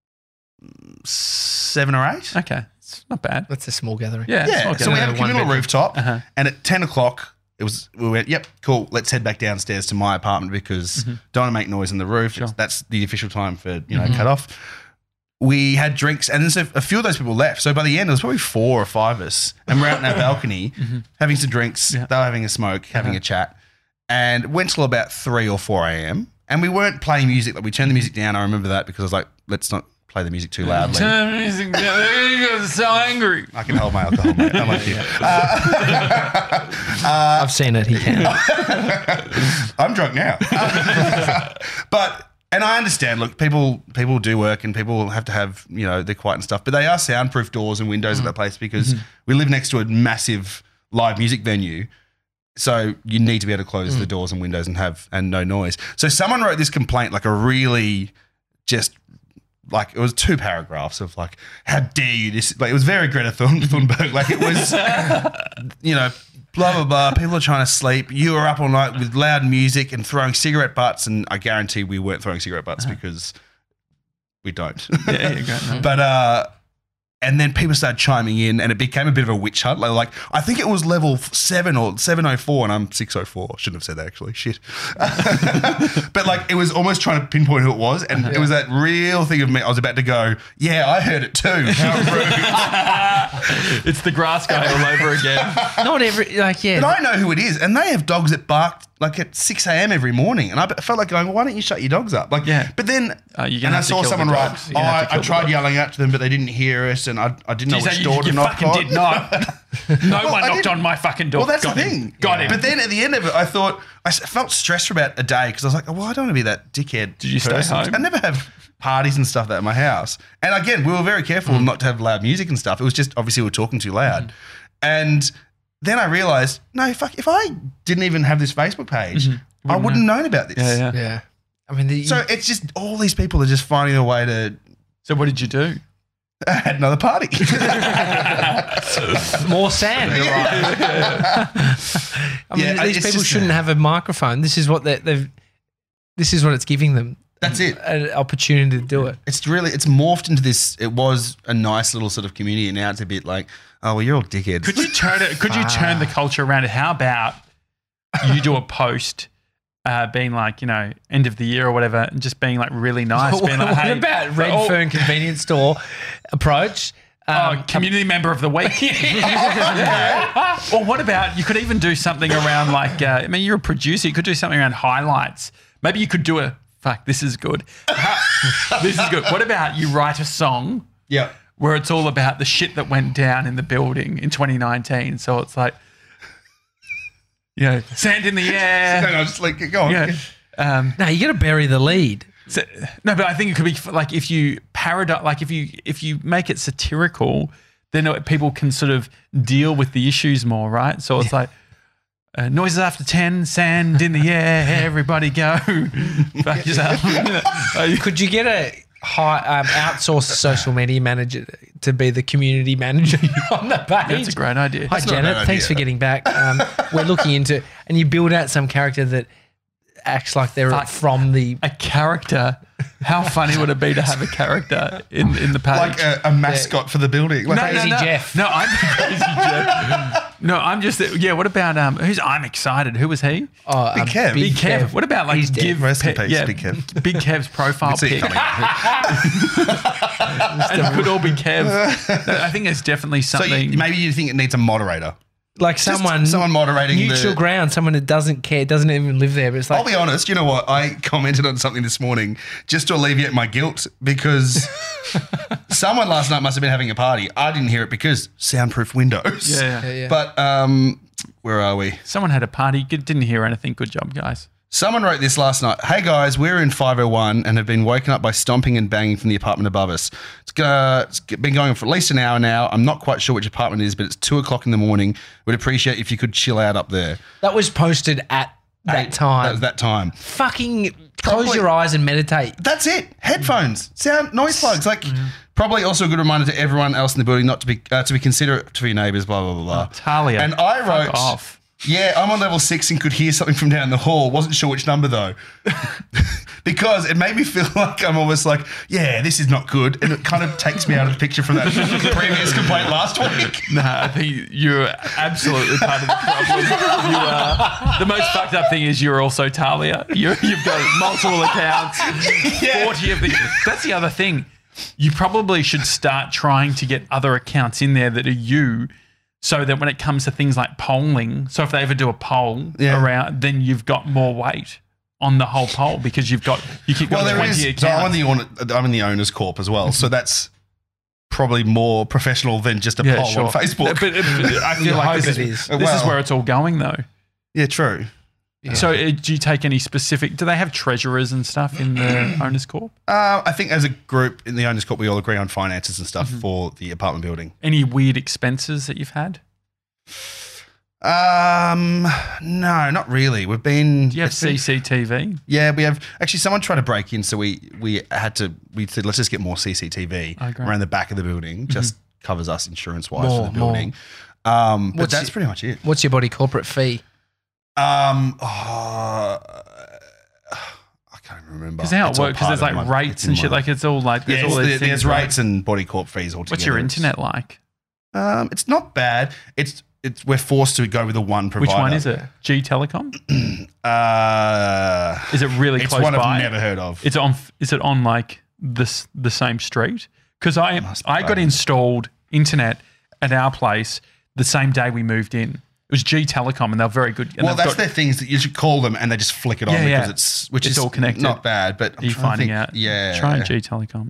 Seven or eight. Okay, it's not bad. That's a small gathering. Yeah, it's Yeah, not so we bad. had a One communal bedroom. rooftop, Uh-huh. and at ten o'clock, it was we went, yep, cool. Let's head back downstairs to my apartment because don't want to make noise on the roof. Sure. That's the official time for you know cut off. We had drinks, and then so a few of those people left. So by the end, there was probably four or five of us, and we're out in our balcony having some drinks. Yeah. They were having a smoke, having a chat, and went till about three or four a.m. And we weren't playing music. Like we turned the music down. I remember that because I was like, let's not play the music too loudly. Turn the music down. You're so angry. I can hold my alcohol, mate. I'm like you. I've seen it. He can. I'm drunk now. But and I understand, look, people people do work and people have to have, you know, they're quiet and stuff, but they are soundproof doors and windows at that place because we live next to a massive live music venue. So you need to be able to close the doors and windows and have and no noise. So someone wrote this complaint, like a really just like it was two paragraphs of like, how dare you this like it was very Greta Thun- Thunberg. Like it was you know, blah blah blah. People are trying to sleep. You were up all night with loud music and throwing cigarette butts, and I guarantee we weren't throwing cigarette butts because we don't. Yeah, you go. No. But uh, And then people started chiming in, and it became a bit of a witch hunt. Like, like I think it was level seven or seven oh four, and I'm six oh four. Shouldn't have said that actually. Shit. But like, it was almost trying to pinpoint who it was, and it was that real thing of me. I was about to go, yeah, I heard it too. How rude. It's the grass guy all over again. Not every like yeah. But I know who it is, and they have dogs that bark like at six a.m. every morning, and I felt like going, well, why don't you shut your dogs up? Like, Yeah. But then, Uh, you're gonna and I have to saw kill the someone write, dogs. oh, You're gonna have I, to I kill the tried dogs." yelling out to them, but they didn't hear us, and I, I didn't know You, which say, door you, to you knock fucking on. did not. No Well, one I knocked didn't- on my fucking door. Well, that's Got the him. thing. Got him. But then at the end of it, I thought, I s- felt stressed for about a day because I was like, well, I don't want to be that dickhead. Did you stay person. home? I never have parties and stuff at my house. And again, we were very careful Mm. not to have loud music and stuff. It was just obviously we were talking too loud. And then I realized, no, fuck, if I didn't even have this Facebook page, I wouldn't have known about this. Mm-hmm. yeah, yeah. yeah. I mean, the, So it's just all these people are just finding a way to So what did you do? I had another party. more sand. I mean, Yeah, these it's people just- shouldn't have a microphone. This is what they- they've. This is what it's giving them. That's it. An opportunity to do it. It's really, it's morphed into this. It was a nice little sort of community, and now it's a bit like, oh, well, you're all dickheads. Could you turn it? Could you turn the culture around? How about you do a post, uh, being like, you know, end of the year or whatever, and just being like really nice. what being like, what hey, about Red oh, Fern convenience store approach? Oh, Um, community member of the week. Or what about you could even do something around like, uh, I mean, you're a producer. You could do something around highlights. Maybe you could do a, fuck, this is good. How- this is good. What about you write a song Yeah. where it's all about the shit that went down in the building in twenty nineteen? So it's like, you know, sand in the air. No, no, just like, go on. Yeah. Um, no, you got to bury the lead. So, no, but I think it could be f- like if you parodize, like if you if you make it satirical, then it- people can sort of deal with the issues more, right? So it's like uh, noises after ten, sand in the air, everybody go, fuck yourself. Uh, Could you get a high um, outsourced social media manager to be the community manager on the page? That's a great idea. Hi, not a Janet. bad Thanks idea. for getting back. Um, we're looking into, and you build out some character that acts like they're Fuck. from the. A character. How funny would it be to have a character in, in the page? Like a, a mascot for the building. Like, no, Crazy no, no. Jeff. No, I'm crazy Jeff. No, I'm just yeah. What about um? Who's I'm excited? Who was he? Oh, Big um, Kev. Big Kev. What about like He's dead. give Rest in Pe- peace, yeah, Big Kev. Big Kev's profile see it pic. coming. And it could all be Kev. No, I think it's definitely So something. you, maybe you think it needs a moderator. Like Just someone, someone moderating neutral the- ground, someone that doesn't care, doesn't even live there. But it's like, I'll be honest, you know what? I commented on something this morning just to alleviate my guilt because someone last night must have been having a party. I didn't hear it because soundproof windows. yeah, yeah. Yeah, yeah. But um, where are we? Someone had a party. Good- Didn't hear anything. Good job, guys. Someone wrote this last night. Hey guys, we're in five oh one and have been woken up by stomping and banging from the apartment above us. It's, uh, it's been going on for at least an hour now. I'm not quite sure which apartment it is, but it's two o'clock in the morning. Would appreciate if you could chill out up there. that was posted at that time. That was that time. Fucking close Probably- your eyes and meditate. That's it. Headphones, sound, noise plugs. Like probably also a good reminder to everyone else in the building not to be uh, to be considerate to your neighbours. Blah blah blah blah. Talia. And I fuck wrote off. Yeah, I'm on level six and could hear something from down the hall. Wasn't sure which number though. Because it made me feel like I'm almost like, yeah, this is not good. And it kind of takes me out of the picture from that previous complaint last week. No, I think you're absolutely part of the problem. You are. The most fucked up thing is you're also Talia. You're, you've got multiple accounts, Yeah. forty of the. That's the other thing. You probably should start trying to get other accounts in there that are you, so that when it comes to things like polling, so if they ever do a poll Yeah. around, then you've got more weight on the whole poll because you've got you keep Well, got there twenty is. accounts. So I'm in the owner, I'm in the owners corp as well. So that's probably more professional than just a poll on Facebook. But, but I feel You like hope this, it is, is. this is Well- where it's all going though. yeah, true. So uh, do you take any specific, do they have treasurers and stuff in the owners corp? Uh, I think as a group in the owners corp, we all agree on finances and stuff for the apartment building. Any weird expenses that you've had? Um, no, not really. We've been. Do you have it's been- C C T V? Yeah, we have. Actually, someone tried to break in, so we we had to. We said let's just get more C C T V Oh, great. around the back of the building. Just covers us insurance wise More, for the building. Um, but What's that's your- pretty much it. What's your body corporate fee? Um, oh, I can't remember remember. Because how it It's all works, because part there's of like my- rates it's in and shit. my- Like it's all like there's Yeah, all it's- these there- things. there's right? rates and body corp fees altogether. What's your It's- internet like? Um, it's not bad. It's it's we're forced to go with the one provider. Which one is it? G Telecom? Uh, Is it really it's close one by? I've never heard of. It's on. Is it on like this the same street? Because I Must be I got fun. installed internet at our place the same day we moved in. It was G Telecom, and they're very good. And well, they've that's got- their thing is that you should call them and they just flick it on Yeah, because yeah. it's which It's is all connected. not bad. But I'm Are you trying to finding think- out? Yeah, Try G Telecom.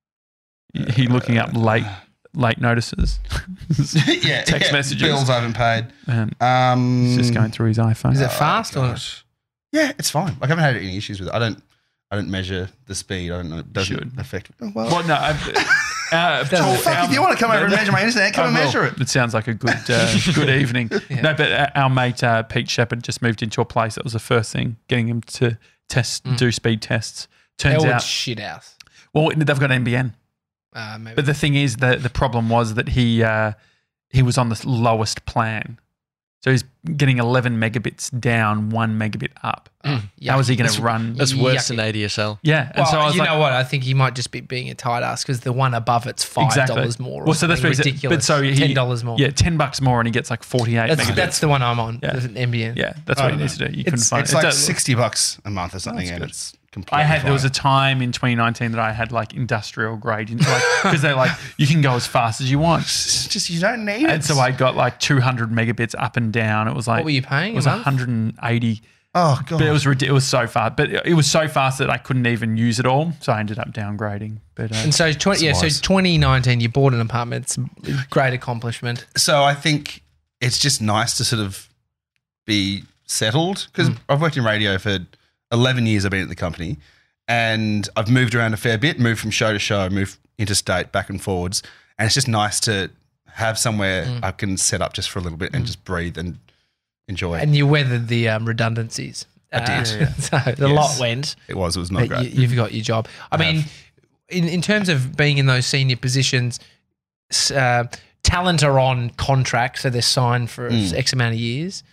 He looking up late late notices. yeah, text yeah, messages. bills I haven't paid. And Um, he's just going through his iPhone. Is it oh, fast or? gosh. Yeah, it's fine. Like I haven't had any issues with it. I don't. I don't measure the speed. I don't know. It doesn't Should. affect. Oh, well, Well, no. I've, uh, well, fuck, if you want to come over and measure my internet, come I and will. measure it. It sounds like a good uh, good evening. No, but uh, our mate uh, Pete Shepherd just moved into a place. That was the first thing, getting him to test, do speed tests. Turns Elwood out, shit house. well, they've got N B N. Uh, maybe. But the thing is, the the problem was that he uh, he was on the lowest plan, so he's getting eleven megabits down, one megabit up. Mm, How is he going That's- to run? That's worse Yucky. than A D S L. Yeah, and Well, so I was you like, know what? I think he might just be being a tight ass because the one above it's five dollars exactly more. Or Well, so that's something what he said. ridiculous. But so he, ten dollars more. Yeah, ten bucks more, and he gets like forty-eight that's, megabits. that's the one I'm on. Yeah. There's an N B N. yeah, that's I what he don't needs to do. You couldn't It's- find It's it. like It does- sixty bucks a month or something, That's and good. it's completely. I had there was a fine. time in twenty nineteen that I had like industrial grade because like, they're like you can go as fast as you want, It's just you don't need and it. so I got like two hundred megabits up and down. It was like What were you paying It was a month? one hundred eighty, oh god, but it was rid- it was so fast. But it was so fast that I couldn't even use it all, so I ended up downgrading. But uh, And so, twenty, yeah, so wise. twenty nineteen, you bought an apartment. It's a great accomplishment. so I think it's just nice to sort of be settled because I've worked in radio for eleven years. I've been at the company and I've moved around a fair bit, moved from show to show, moved interstate back and forwards. And it's just nice to have somewhere I can set up just for a little bit and just breathe and enjoy. And you weathered the um, redundancies. I did. So the Yes. lot went. it was, it was not But great. you, you've got your job. I, mean, in, in terms of being in those senior positions, s- uh, talent are on contract, so they're signed for Mm. X amount of years.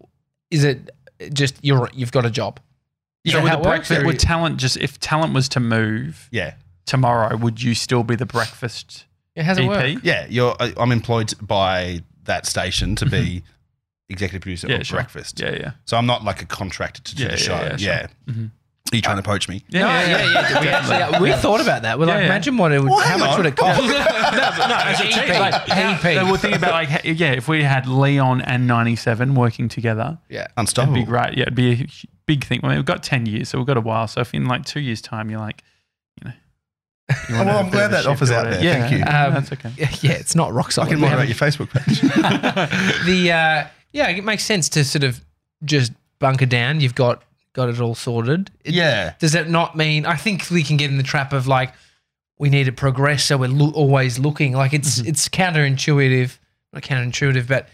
Is it just you're you've got a job? so Yeah, with how the it works, breakfast, or- would talent just if talent was to move yeah. tomorrow, would you still be the breakfast Yeah, how's it E work? P? Yeah. You're, I- I'm employed by that station to be executive producer Yeah, of sure. breakfast. Yeah, yeah, So I'm not like a contractor to do Yeah, the yeah, show. yeah, Yeah. sure. Mhm. Are you trying to poach me? yeah, No, yeah, yeah. We actually we thought about that. We're Yeah, like, yeah. imagine what it would. Well, how hang much on. would it cost? no, no, as a E P, team, like, E P. no, we'll think about like h- yeah, if we had Leon and ninety-seven working together, Yeah. it'd Unstoppable. be great. Yeah, it'd be a hu- big thing. I mean, we've got ten years, so we've got a while. So if in like two years' time, you're like, you know, you want well, a I'm bit glad of a that shift offer's or out whatever. there. Yeah, Thank you. yeah, Um, that's okay. Yeah, yeah, it's not rock I solid. can We moderate haven't- your Facebook page. the uh, yeah, it makes sense to sort of just bunker down. You've got got it all sorted. It- yeah. Does that not mean? I think we can get in the trap of like we need to progress, so we're lo- always looking. Like it's Mm-hmm. it's counterintuitive, not counterintuitive, but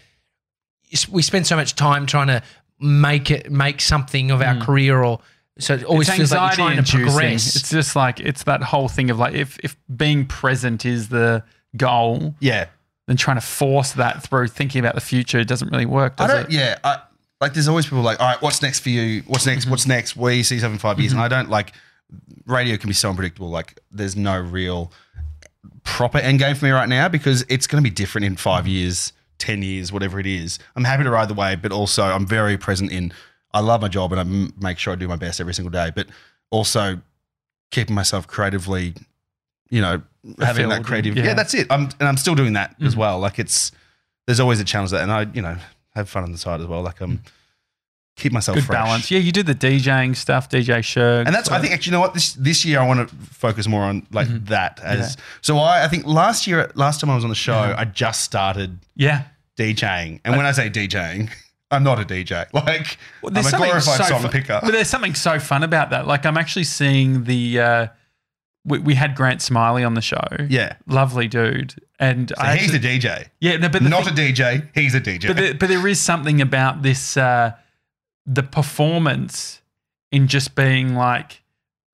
s- we spend so much time trying to make it make something of our career, or so it always Mm. It's feels like you're trying to anxiety-inducing. progress. It's just like it's that whole thing of like if if being present is the goal, Yeah. then trying to force that through thinking about the future it doesn't really work. I Does don't, it? yeah. I, like there's always people like, all right, what's next for you? What's next? Mm-hmm. What's next? Where you see yourself in five years? And I don't like, radio can be so unpredictable. Like there's no real proper end game for me right now because it's going to be different in five years, ten years, whatever it is. I'm happy to ride the wave, but also I'm very present in, I love my job and I m- make sure I do my best every single day, but also keeping myself creatively, you know, having Fulfilled that and- creative. yeah. Yeah. that's it. I'm, and I'm still doing that as well. Like it's, there's always a challenge that, and I, you know, have fun on the side as well. Like um, keep myself Good fresh. balance. Yeah, you do the DJing stuff, D J Sherg. And that's, I think, actually, you know what? This this year, I want to focus more on like that. As so, I, I think last year, last time I was on the show, I just started yeah. DJing, and when I say DJing, I'm not a D J. Like Well, I'm there's a something glorified so song fu- picker. But there's something so fun about that. Like I'm actually seeing the. Uh, we, we had Grant Smiley on the show. Yeah, Lovely dude, and so I he's actually, a D J, yeah, no, but the not thing- a D J. He's a D J. But there, but there is something about this, uh, the performance in just being like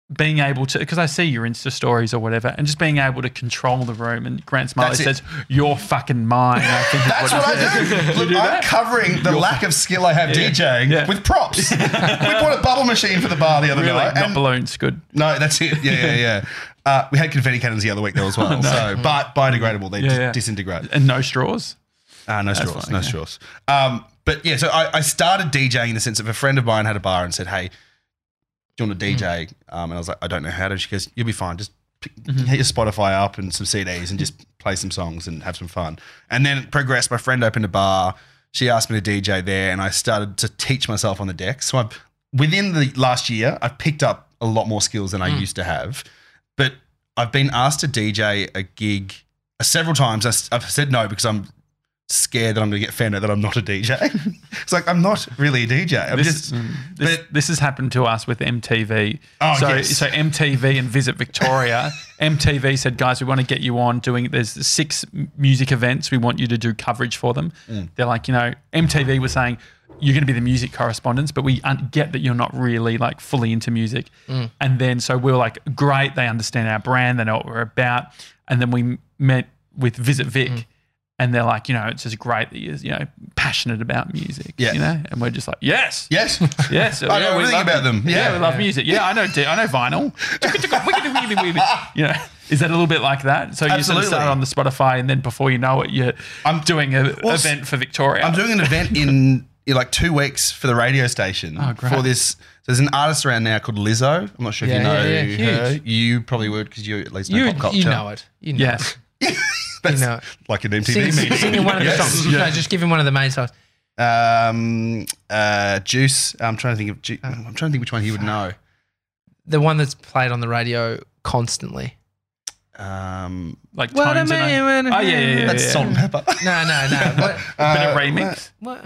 being able to, because I see your Insta stories or whatever, and just being able to control the room. And Grant Smiley That's it. says, "You're fucking mine." I think is That's what he I says. do. Look, do I'm that? covering the lack of skill I have DJing Yeah. with props. We bought a bubble machine for the bar the other Really, night. not and- balloons. Good. No, that's it. Yeah, yeah, yeah. Uh, we had confetti cannons the other week though as well. So, but biodegradable, they Yeah, just yeah. disintegrate. And no straws. Uh, no straws, fine, no yeah. straws. Um, but yeah, so I, I started DJing in the sense of a friend of mine had a bar and said, "Hey, do you want to D J?" Um, and I was like, "I don't know how to." She goes, "You'll be fine. Just pick, hit your Spotify up and some C Ds and just play some songs and have some fun." And then it progressed. My friend opened a bar. She asked me to D J there, and I started to teach myself on the deck. So I've, within the last year, I've picked up a lot more skills than I used to have. But I've been asked to D J a gig uh, several times. I s- I've said no because I'm scared that I'm going to get offended that I'm not a D J. It's like, I'm not really a D J. I'm This, just, this, but- this has happened to us with M T V. Oh, so, yes. so M T V and Visit Victoria. M T V said, "Guys, we want to get you on doing. There's six m- music events. We want you to do coverage for them." Mm. They're like, you know, M T V was saying you're going to be the music correspondents, but we un- get that you're not really like fully into music. Mm. And then so we were like, great, they understand our brand, they know what we're about. And then we m- met with Visit Vic. Mm. And they're like, you know, it's just great that you're, you know, passionate about music, Yeah. you know? And we're just like, yes. yes. Yes. I know we everything love about it. them. Yeah, Yeah. we love music. Yeah, I know I know vinyl. You know, is that a little bit like that? So you sort of Absolutely. started on the Spotify and then before you know it, you're I'm- doing an Well, event for Victoria. I'm doing an event in, in like two weeks for the radio station Oh, great. for this. There's an artist around now called Lizzo. I'm not sure if Yeah, you know yeah, yeah. her. Huge. You probably would because you at least know You, pop culture. you know it. You know yes. That's You know it. like an M T V Sing, meeting. sing in one of the Yes. songs. No, just give him one of the main songs. Um, uh, Juice. I'm trying to think of. Ju- I'm trying to think which one he would know. The one that's played on the radio constantly. Um, Like What tones a and man, a- what a Oh, yeah, yeah, man. yeah. that's yeah. Salt and Pepper. No, no, no. What? A bit of Uh, remix. What?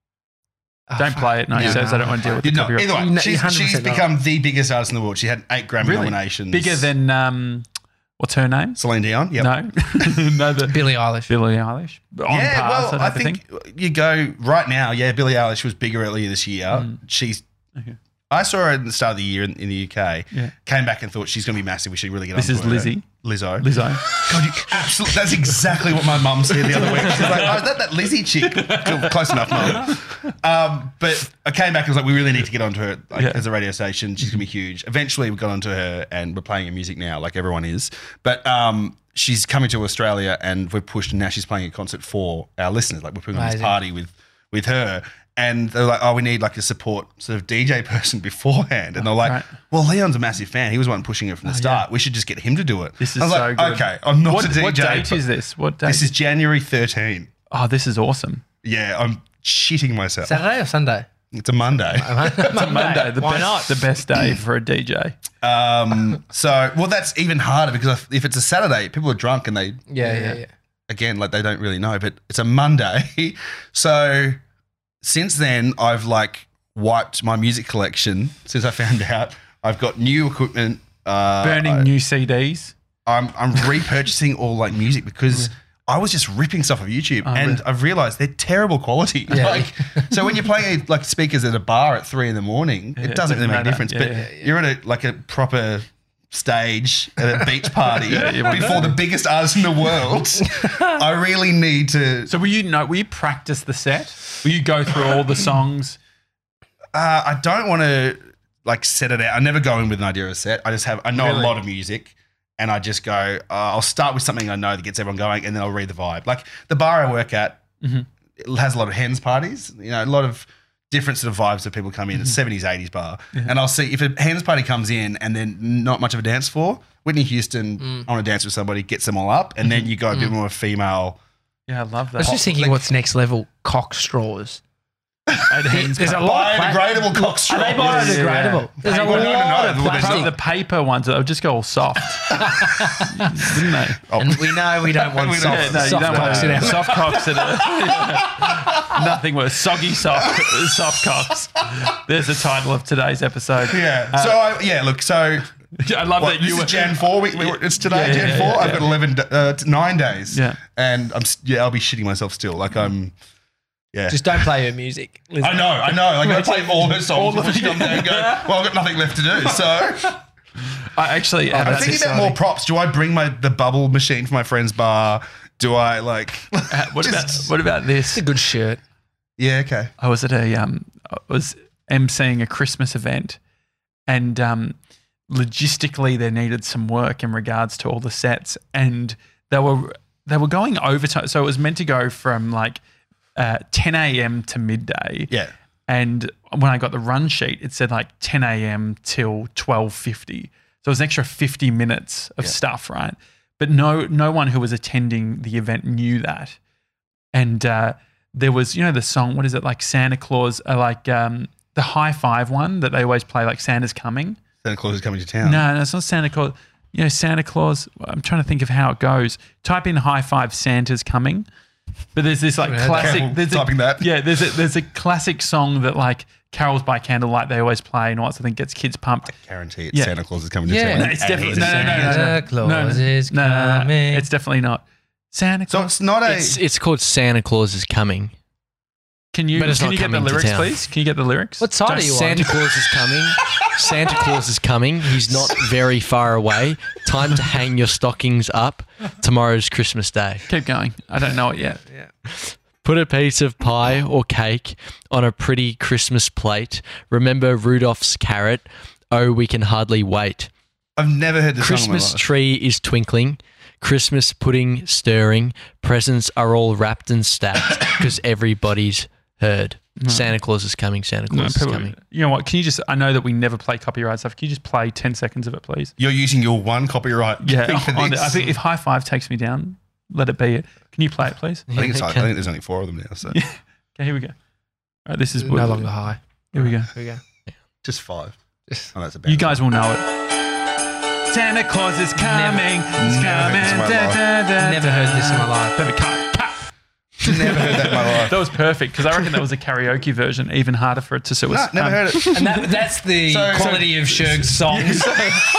Oh, Don't fuck. play it. No, he Yeah, says no, I don't want to deal with You the know, copyright. either way, You know- she's, you one hundred she's percent know. become the biggest artist in the world. She had eight Grammy Really? nominations. Bigger than, um, what's her name? Celine Dion. Yep. No. no, the Billie Eilish. Billie Eilish. On Yeah, par, well, that I type of think thing. you go right now. Yeah, Billie Eilish was bigger earlier this year. Mm. She's. Okay. I saw her at the start of the year in, in the U K. Yeah. Came back and thought she's going to be massive. We should really get This onto is her. Lizzie. Lizzo. Lizzo. God, you absolutely, that's exactly what my mum said the other week. She's like, "Oh, is that that Lizzie chick?" Close enough, mum. Um, but I came back and was like, "We really need to get onto her like, Yeah. as a radio station. She's gonna be huge." Eventually, we got onto her, and we're playing her music now, like everyone is. But um, she's coming to Australia, and we've pushed, and now she's playing a concert for our listeners. Like we're putting on this Amazing. party with with her. And they're like, "Oh, we need like a support sort of D J person beforehand." And they're like, Right. "Well, Leon's a massive fan. He was one pushing it from the start. We should just get him to do it." This is I was so like, good. "Okay, I'm not What, a D J." what date but is this? What date? This is January thirteenth. oh, this is awesome. Yeah, I'm shitting myself. Saturday or Sunday? It's a Monday. It's a Monday, the Why best, not? the best day for a D J. Um, so, well, that's even harder because if- if it's a Saturday, people are drunk and they, Yeah, yeah, yeah. again, like they don't really know, but it's a Monday. So since then, I've like wiped my music collection since I found out. I've got new equipment. Uh, Burning I, new C Ds. I'm, I'm repurchasing all like music because I was just ripping stuff off YouTube Oh, and really? I've realized they're terrible quality. Yeah. Like, so when you're playing like speakers at a bar at three in the morning, Yeah, it doesn't really make a matter. difference. Yeah, but yeah, you're at a like a proper stage at a beach party Yeah, yeah, before the biggest artist in the world. I really need to. So will you know? Will you practice the set? Will you go through all the songs? Uh, I don't want to like set it out. I never go in with an idea of a set. I just have. I know Really? a lot of music, and I just go. Uh, I'll start with something I know that gets everyone going, and then I'll read the vibe. Like the bar I work at, Mhm. it has a lot of hens parties. You know, a lot of different sort of vibes that people come in. It's seventies, eighties bar, and I'll see if a hens party comes in, and then not much of a dance floor. Whitney Houston, I want to dance with somebody, gets them all up, and then you go a bit more female. Yeah, I love I was that. just thinking, like- what's next level? Cock straws. At Hens There's a Party. lot of pla- Biodegradable cock straws. Are they Yeah, yeah, biodegradable? yeah. There's a Paper, no, no, lot no, of well, there's plastic. The paper ones, they'll just go all soft, didn't they? And we know we don't want We don't- soft, Yeah, no, you soft don't cocks in want our soft cocks in it. Nothing worse. Soggy soft, soft cocks. There's the title of today's episode. Yeah. so I, yeah, look. So I love what, that this you is were. Jan four. We, we, it's today, Yeah, Jan yeah, four. yeah, I've yeah. got eleven, uh, t- nine days. Yeah. and I'm s- yeah, I'll be shitting myself still. Like I'm. Yeah. Just don't play her music. I know, I know. Like I play all her songs before she comes down and go. Well, I've got nothing left to do. So I actually, I'm that's thinking about exciting. more props. Do I bring my the bubble machine for my friend's bar? Do I like? Uh, what about just- what about this? It's a good shirt. Yeah. Okay. I was at a um, I was emceeing a Christmas event, and um, logistically there needed some work in regards to all the sets, and they were they were going overtime. So it was meant to go from like uh, ten a.m. to midday. Yeah. And when I got the run sheet, it said like ten a.m. till twelve fifty. So it was an extra fifty minutes of Yeah. stuff, right? But no, no one who was attending the event knew that. And uh, there was, you know, the song. What is it like? Santa Claus, uh, like um, the high five one that they always play, like Santa's coming. Santa Claus is coming to town. No, no, it's not Santa Claus. You know, Santa Claus. I'm trying to think of how it goes. Type in high five, Santa's coming. But there's this like Careful classic. There's a, typing that. Yeah, there's a there's a classic song that like Carols by Candlelight they always play and all that sort of thing gets kids pumped. Guarantee it's Yeah. Santa Claus is coming to Yeah. town. No, it's And definitely he's no, a no, no, no, no, Santa no, Claus no, no, is no, no, no. coming. It's definitely not Santa So Claus. it's not a. It's it's called Santa Claus is coming. Can you but it's can not you get the coming to lyrics, town. please? Can you get the lyrics? What side So are you Santa on? Claus is coming. Santa Claus is coming. He's not very far away. Time to hang your stockings up. Tomorrow's Christmas Day. Keep going. I don't know it yet. Put a piece of pie or cake on a pretty Christmas plate. Remember Rudolph's carrot. Oh, we can hardly wait. I've never heard this Christmas song in my life. tree is twinkling. Christmas pudding stirring. Presents are all wrapped and stacked because everybody's heard. Santa Claus is coming. Santa No, Claus is people- coming. you know what? Can you just? I know that we never play copyright stuff. Can you just play ten seconds of it, please? You're using your one copyright. Yeah, thing for on this. the- I think if High Five takes me down, let it be it. Can you play it, please? I think it's Yeah, like, I think there's only four of them now, so Okay, here we go. All right, this is No longer high. Here we go. Here we go. just five. Oh, that's a bad You guys will know it. Santa Claus is coming. He's Never coming. heard this in my Da, life. da, da, Never heard this in my life. Perfect. Cut. Cut. Never heard that in my life. That was perfect because I reckon that was a karaoke version. Even harder for it to. So it was, No, never um, heard it. And that, that's the So- quality of Shurg's songs. So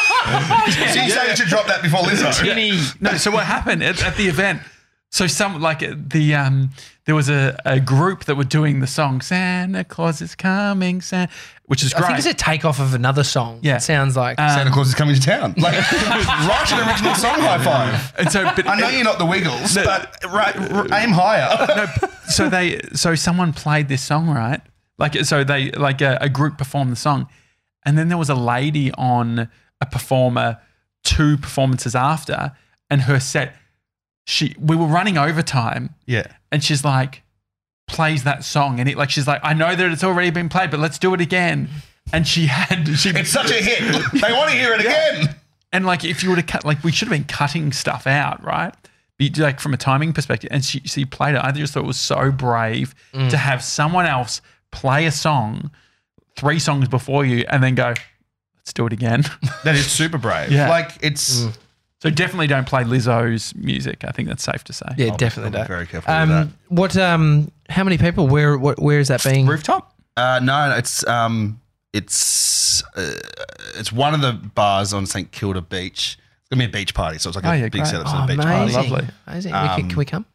you say you should drop that before Lizzo? Tinny. No, so what happened at, at the event? So some like the um, there was a, a group that were doing the song Santa Claus is coming, Santa, which is I great. think it's a takeoff of another song. Yeah. It sounds like. Um, Santa Claus is coming to town. Like, write an original song, high five. and so, but I know you're not the Wiggles, but right, r- aim higher. no, so they so someone played this song, right? Like so they like a, a group performed the song, and then there was a lady on a performer two performances after, and her set. She we were running overtime, Yeah. and she's like, plays that song, and it like she's like, I know that it's already been played, but let's do it again. And she had she It's such a hit. They want to hear it again. and like if you were to cut, like we should have been cutting stuff out, right? Be, like from a timing perspective. And she she played it. I just thought it was so brave to have someone else play a song, three songs before you, and then go, let's do it again. That is super brave. Yeah. Like, it's. So definitely don't play Lizzo's music. I think that's safe to say. yeah, I'll- definitely I'll be don't. very careful with that. Um, what? Um, how many people? Where? What? Where is that being? Rooftop. Uh, no, no, it's um, it's uh, it's one of the bars on St Kilda Beach. It's gonna be a beach party, so it's like Oh, a yeah, big great. setup. So Oh, a beach amazing! party. Lovely. Amazing. we Um, can, can we come?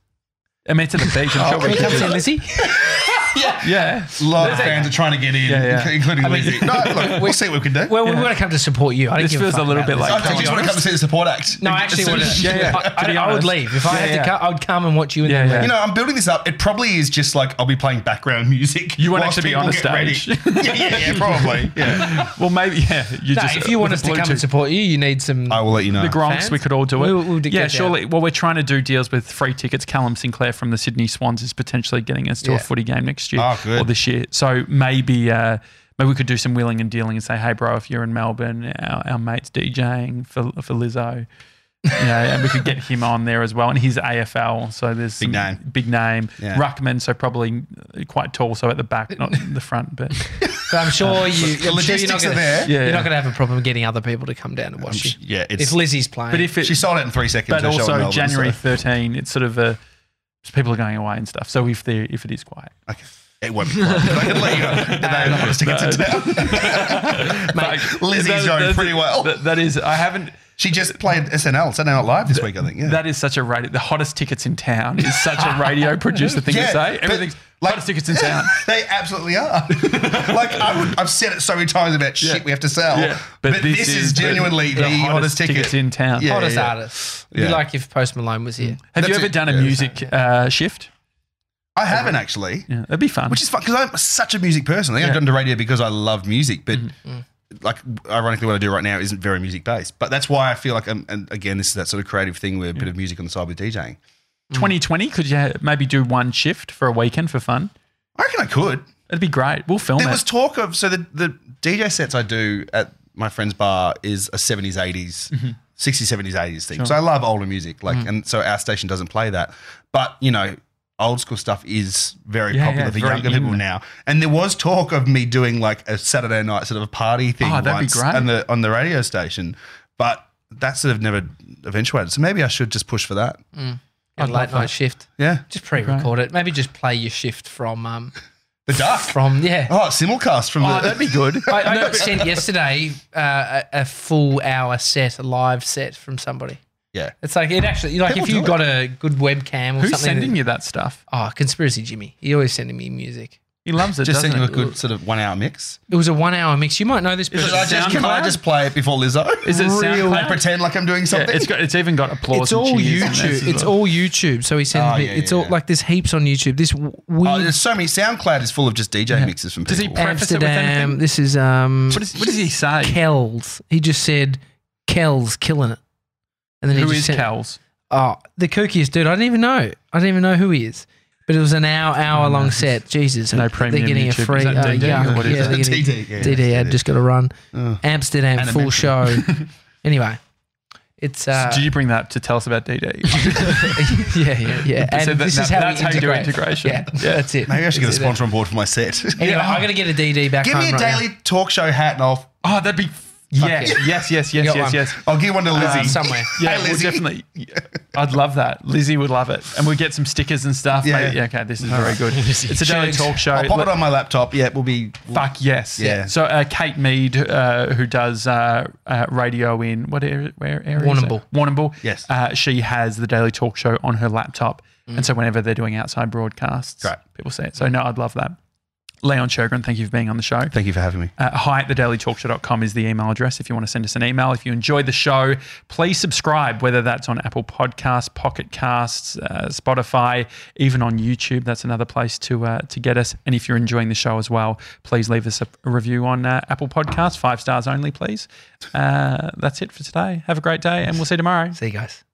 I mean, it's at the beach. I'm sure Can we we could come do see that. Lizzie? Yeah. A lot of fans are trying to get in, Yeah, yeah. inc- including I mean- Lizzie. No, look, we'll see what we can do. Well, we Yeah. want to come to support you. I don't This give feels a, fuck a little about bit Lizzie. like- I just want to come to see the support act. No, I actually want to. Yeah, yeah. I, To be I, I would honest. leave if I Yeah, had yeah. to. Come, I'd come and watch you. In Yeah, the yeah. leave. You know, I'm building this up. It probably is just like I'll be playing background music. You won't whilst actually be people on a get ready. stage. yeah, yeah, yeah, probably. Yeah. Well, maybe, yeah. You No, just, if you want with us to the come and Bluetooth. support you, you need some. I will let you know. The Gronks, Fans? we could all do it. We'll- we'll get yeah, down. surely. Well, we're trying to do deals with free tickets. Callum Sinclair from the Sydney Swans is potentially getting us to Yeah. a footy game next year Oh, good. or this year. So maybe uh, maybe we could do some wheeling and dealing and say, hey, bro, if you're in Melbourne, our, our mate's DJing for for Lizzo. You know, and we could get him on there as well. And he's A F L, so there's Big some name. Big name. Yeah. Ruckman, so probably quite tall, so at the back, not the front. But But I'm sure you. The I'm sure you're logistics not are gonna, there. Yeah, You're yeah. not going to have a problem getting other people to come down and watch you. Yeah, it's. If Lizzie's playing, but if it, she sold out in three seconds. but her show in also Melbourne, January so- thirteenth, it's sort of a people are going away and stuff. So if they if it is quiet. Okay. It won't be quiet. I can let you know. They have tickets in town. Mate, Lizzie's that- going that's- pretty well. that- that is, I haven't. She just played S N L, Saturday Night Live this week, I think. Yeah. That is such a radio. The hottest tickets in town is such a radio producer thing Yeah, to say. but, Everything's like- hottest tickets in town. They absolutely are. like I would, I've said it so many times about shit we have to sell, Yeah, but, this, is the- genuinely the, hottest, ticket tickets in town. Yeah, Hottest yeah. artist. It'd be Yeah. like if Post Malone was here. Have you That's ever it. done a Yeah. music uh, shift? I haven't actually, Yeah, that'd be fun. which is fun because I'm such a music person. I think I've Yeah. done the radio because I love music, but Mm-hmm. like ironically, what I do right now isn't very music based. But that's why I feel like, I'm, and again, this is that sort of creative thing with a bit of music on the side with DJing. twenty twenty, could you maybe do one shift for a weekend for fun? I reckon I could. It'd be great. We'll film There it. was talk of so the the D J sets I do at my friend's bar is a seventies, eighties, sixties, seventies, eighties thing. So I love older music, like, and so our station doesn't play that. But you know, old school stuff is very Yeah, popular yeah, for very younger in. people now. And there was talk of me doing like a Saturday night sort of a party thing Oh, that'd be once great. on the on the radio station, but that sort of never eventuated. So maybe I should just push for that. A I'd late love night that. shift. Yeah, Just pre-record it. Maybe just play your shift from um the duck. from yeah. Oh, simulcast from Oh, the. that'd be good. I, I got sent yesterday uh, a, a full hour set, a live set from somebody. Yeah. It's like it actually like People if you do got a good webcam or Who's something. sending that- you that stuff? Oh, Conspiracy Jimmy. He always sending me music. He loves it, Just doesn't send you a he? good sort of one hour mix. It was a one hour mix. You might know this Is person. it Can I just, can I SoundCloud? just play it before Lizzo? Is it Real- SoundCloud? and pretend like I'm doing Yeah, something? it's got. It's even got applause. It's and all cheers and this YouTube. as It's well. all YouTube. So he sends Oh, me. yeah, it's yeah, all yeah. like there's heaps on YouTube. This w- Oh, weird there's so many. SoundCloud is full of just D J mixes from Does he people. preface it with Amsterdam. anything? This is um What, is, what does he say? Kells. He just said Kells killing it. And then Who he is just said, Kells? Oh, the kookiest dude. I didn't even know. I didn't even know who he is. But it was an hour hour long set. Jesus. No they're premium getting YouTube. a free Is that uh, D D yeah, or what is yeah, it? they're getting- D D, yeah, D D yeah, ad D D. just got to run. Oh. Amsterdam And a full mention. show. Anyway, it's uh, Did you bring that to tell us about D D? yeah, yeah, yeah. And So that- this that- is how that's we how you do integrate. integration. Yeah, Yeah. that's it. Maybe I should get a That's it. sponsor on board for my set. Anyway, I got to get a D D back Give home me a right now. daily talk show hat and I'll Oh, that'd be. Yes, yeah. yes, yes, yes, got yes, one. yes. I'll give one to Lizzie. Um, somewhere. Yeah, Hey, well, Lizzie. definitely. I'd love that. Lizzie would love it, and we'd get some stickers and stuff. Yeah. Maybe- yeah okay, this is very good. It's a daily Should- talk show. I'll pop it on my laptop. Yeah, we'll be. Fuck yes. Yeah. So uh, Kate Mead, uh, who does uh, uh, radio in what area? Where area? is it? Warrnambool. Warrnambool. Yes. Uh, she has the daily talk show on her laptop, and so whenever they're doing outside broadcasts, Great. people see it. So no, I'd love that. Leon Shergren, thank you for being on the show. Thank you for having me. Uh, hi at the daily talk show dot com is the email address if you want to send us an email. If you enjoyed the show, please subscribe, whether that's on Apple Podcasts, Pocket Casts, uh, Spotify, even on YouTube. That's another place to uh, to get us. And if you're enjoying the show as well, please leave us a, a review on uh, Apple Podcasts, five stars only, please. Uh, that's it for today. Have a great day, and we'll see you tomorrow. See you guys.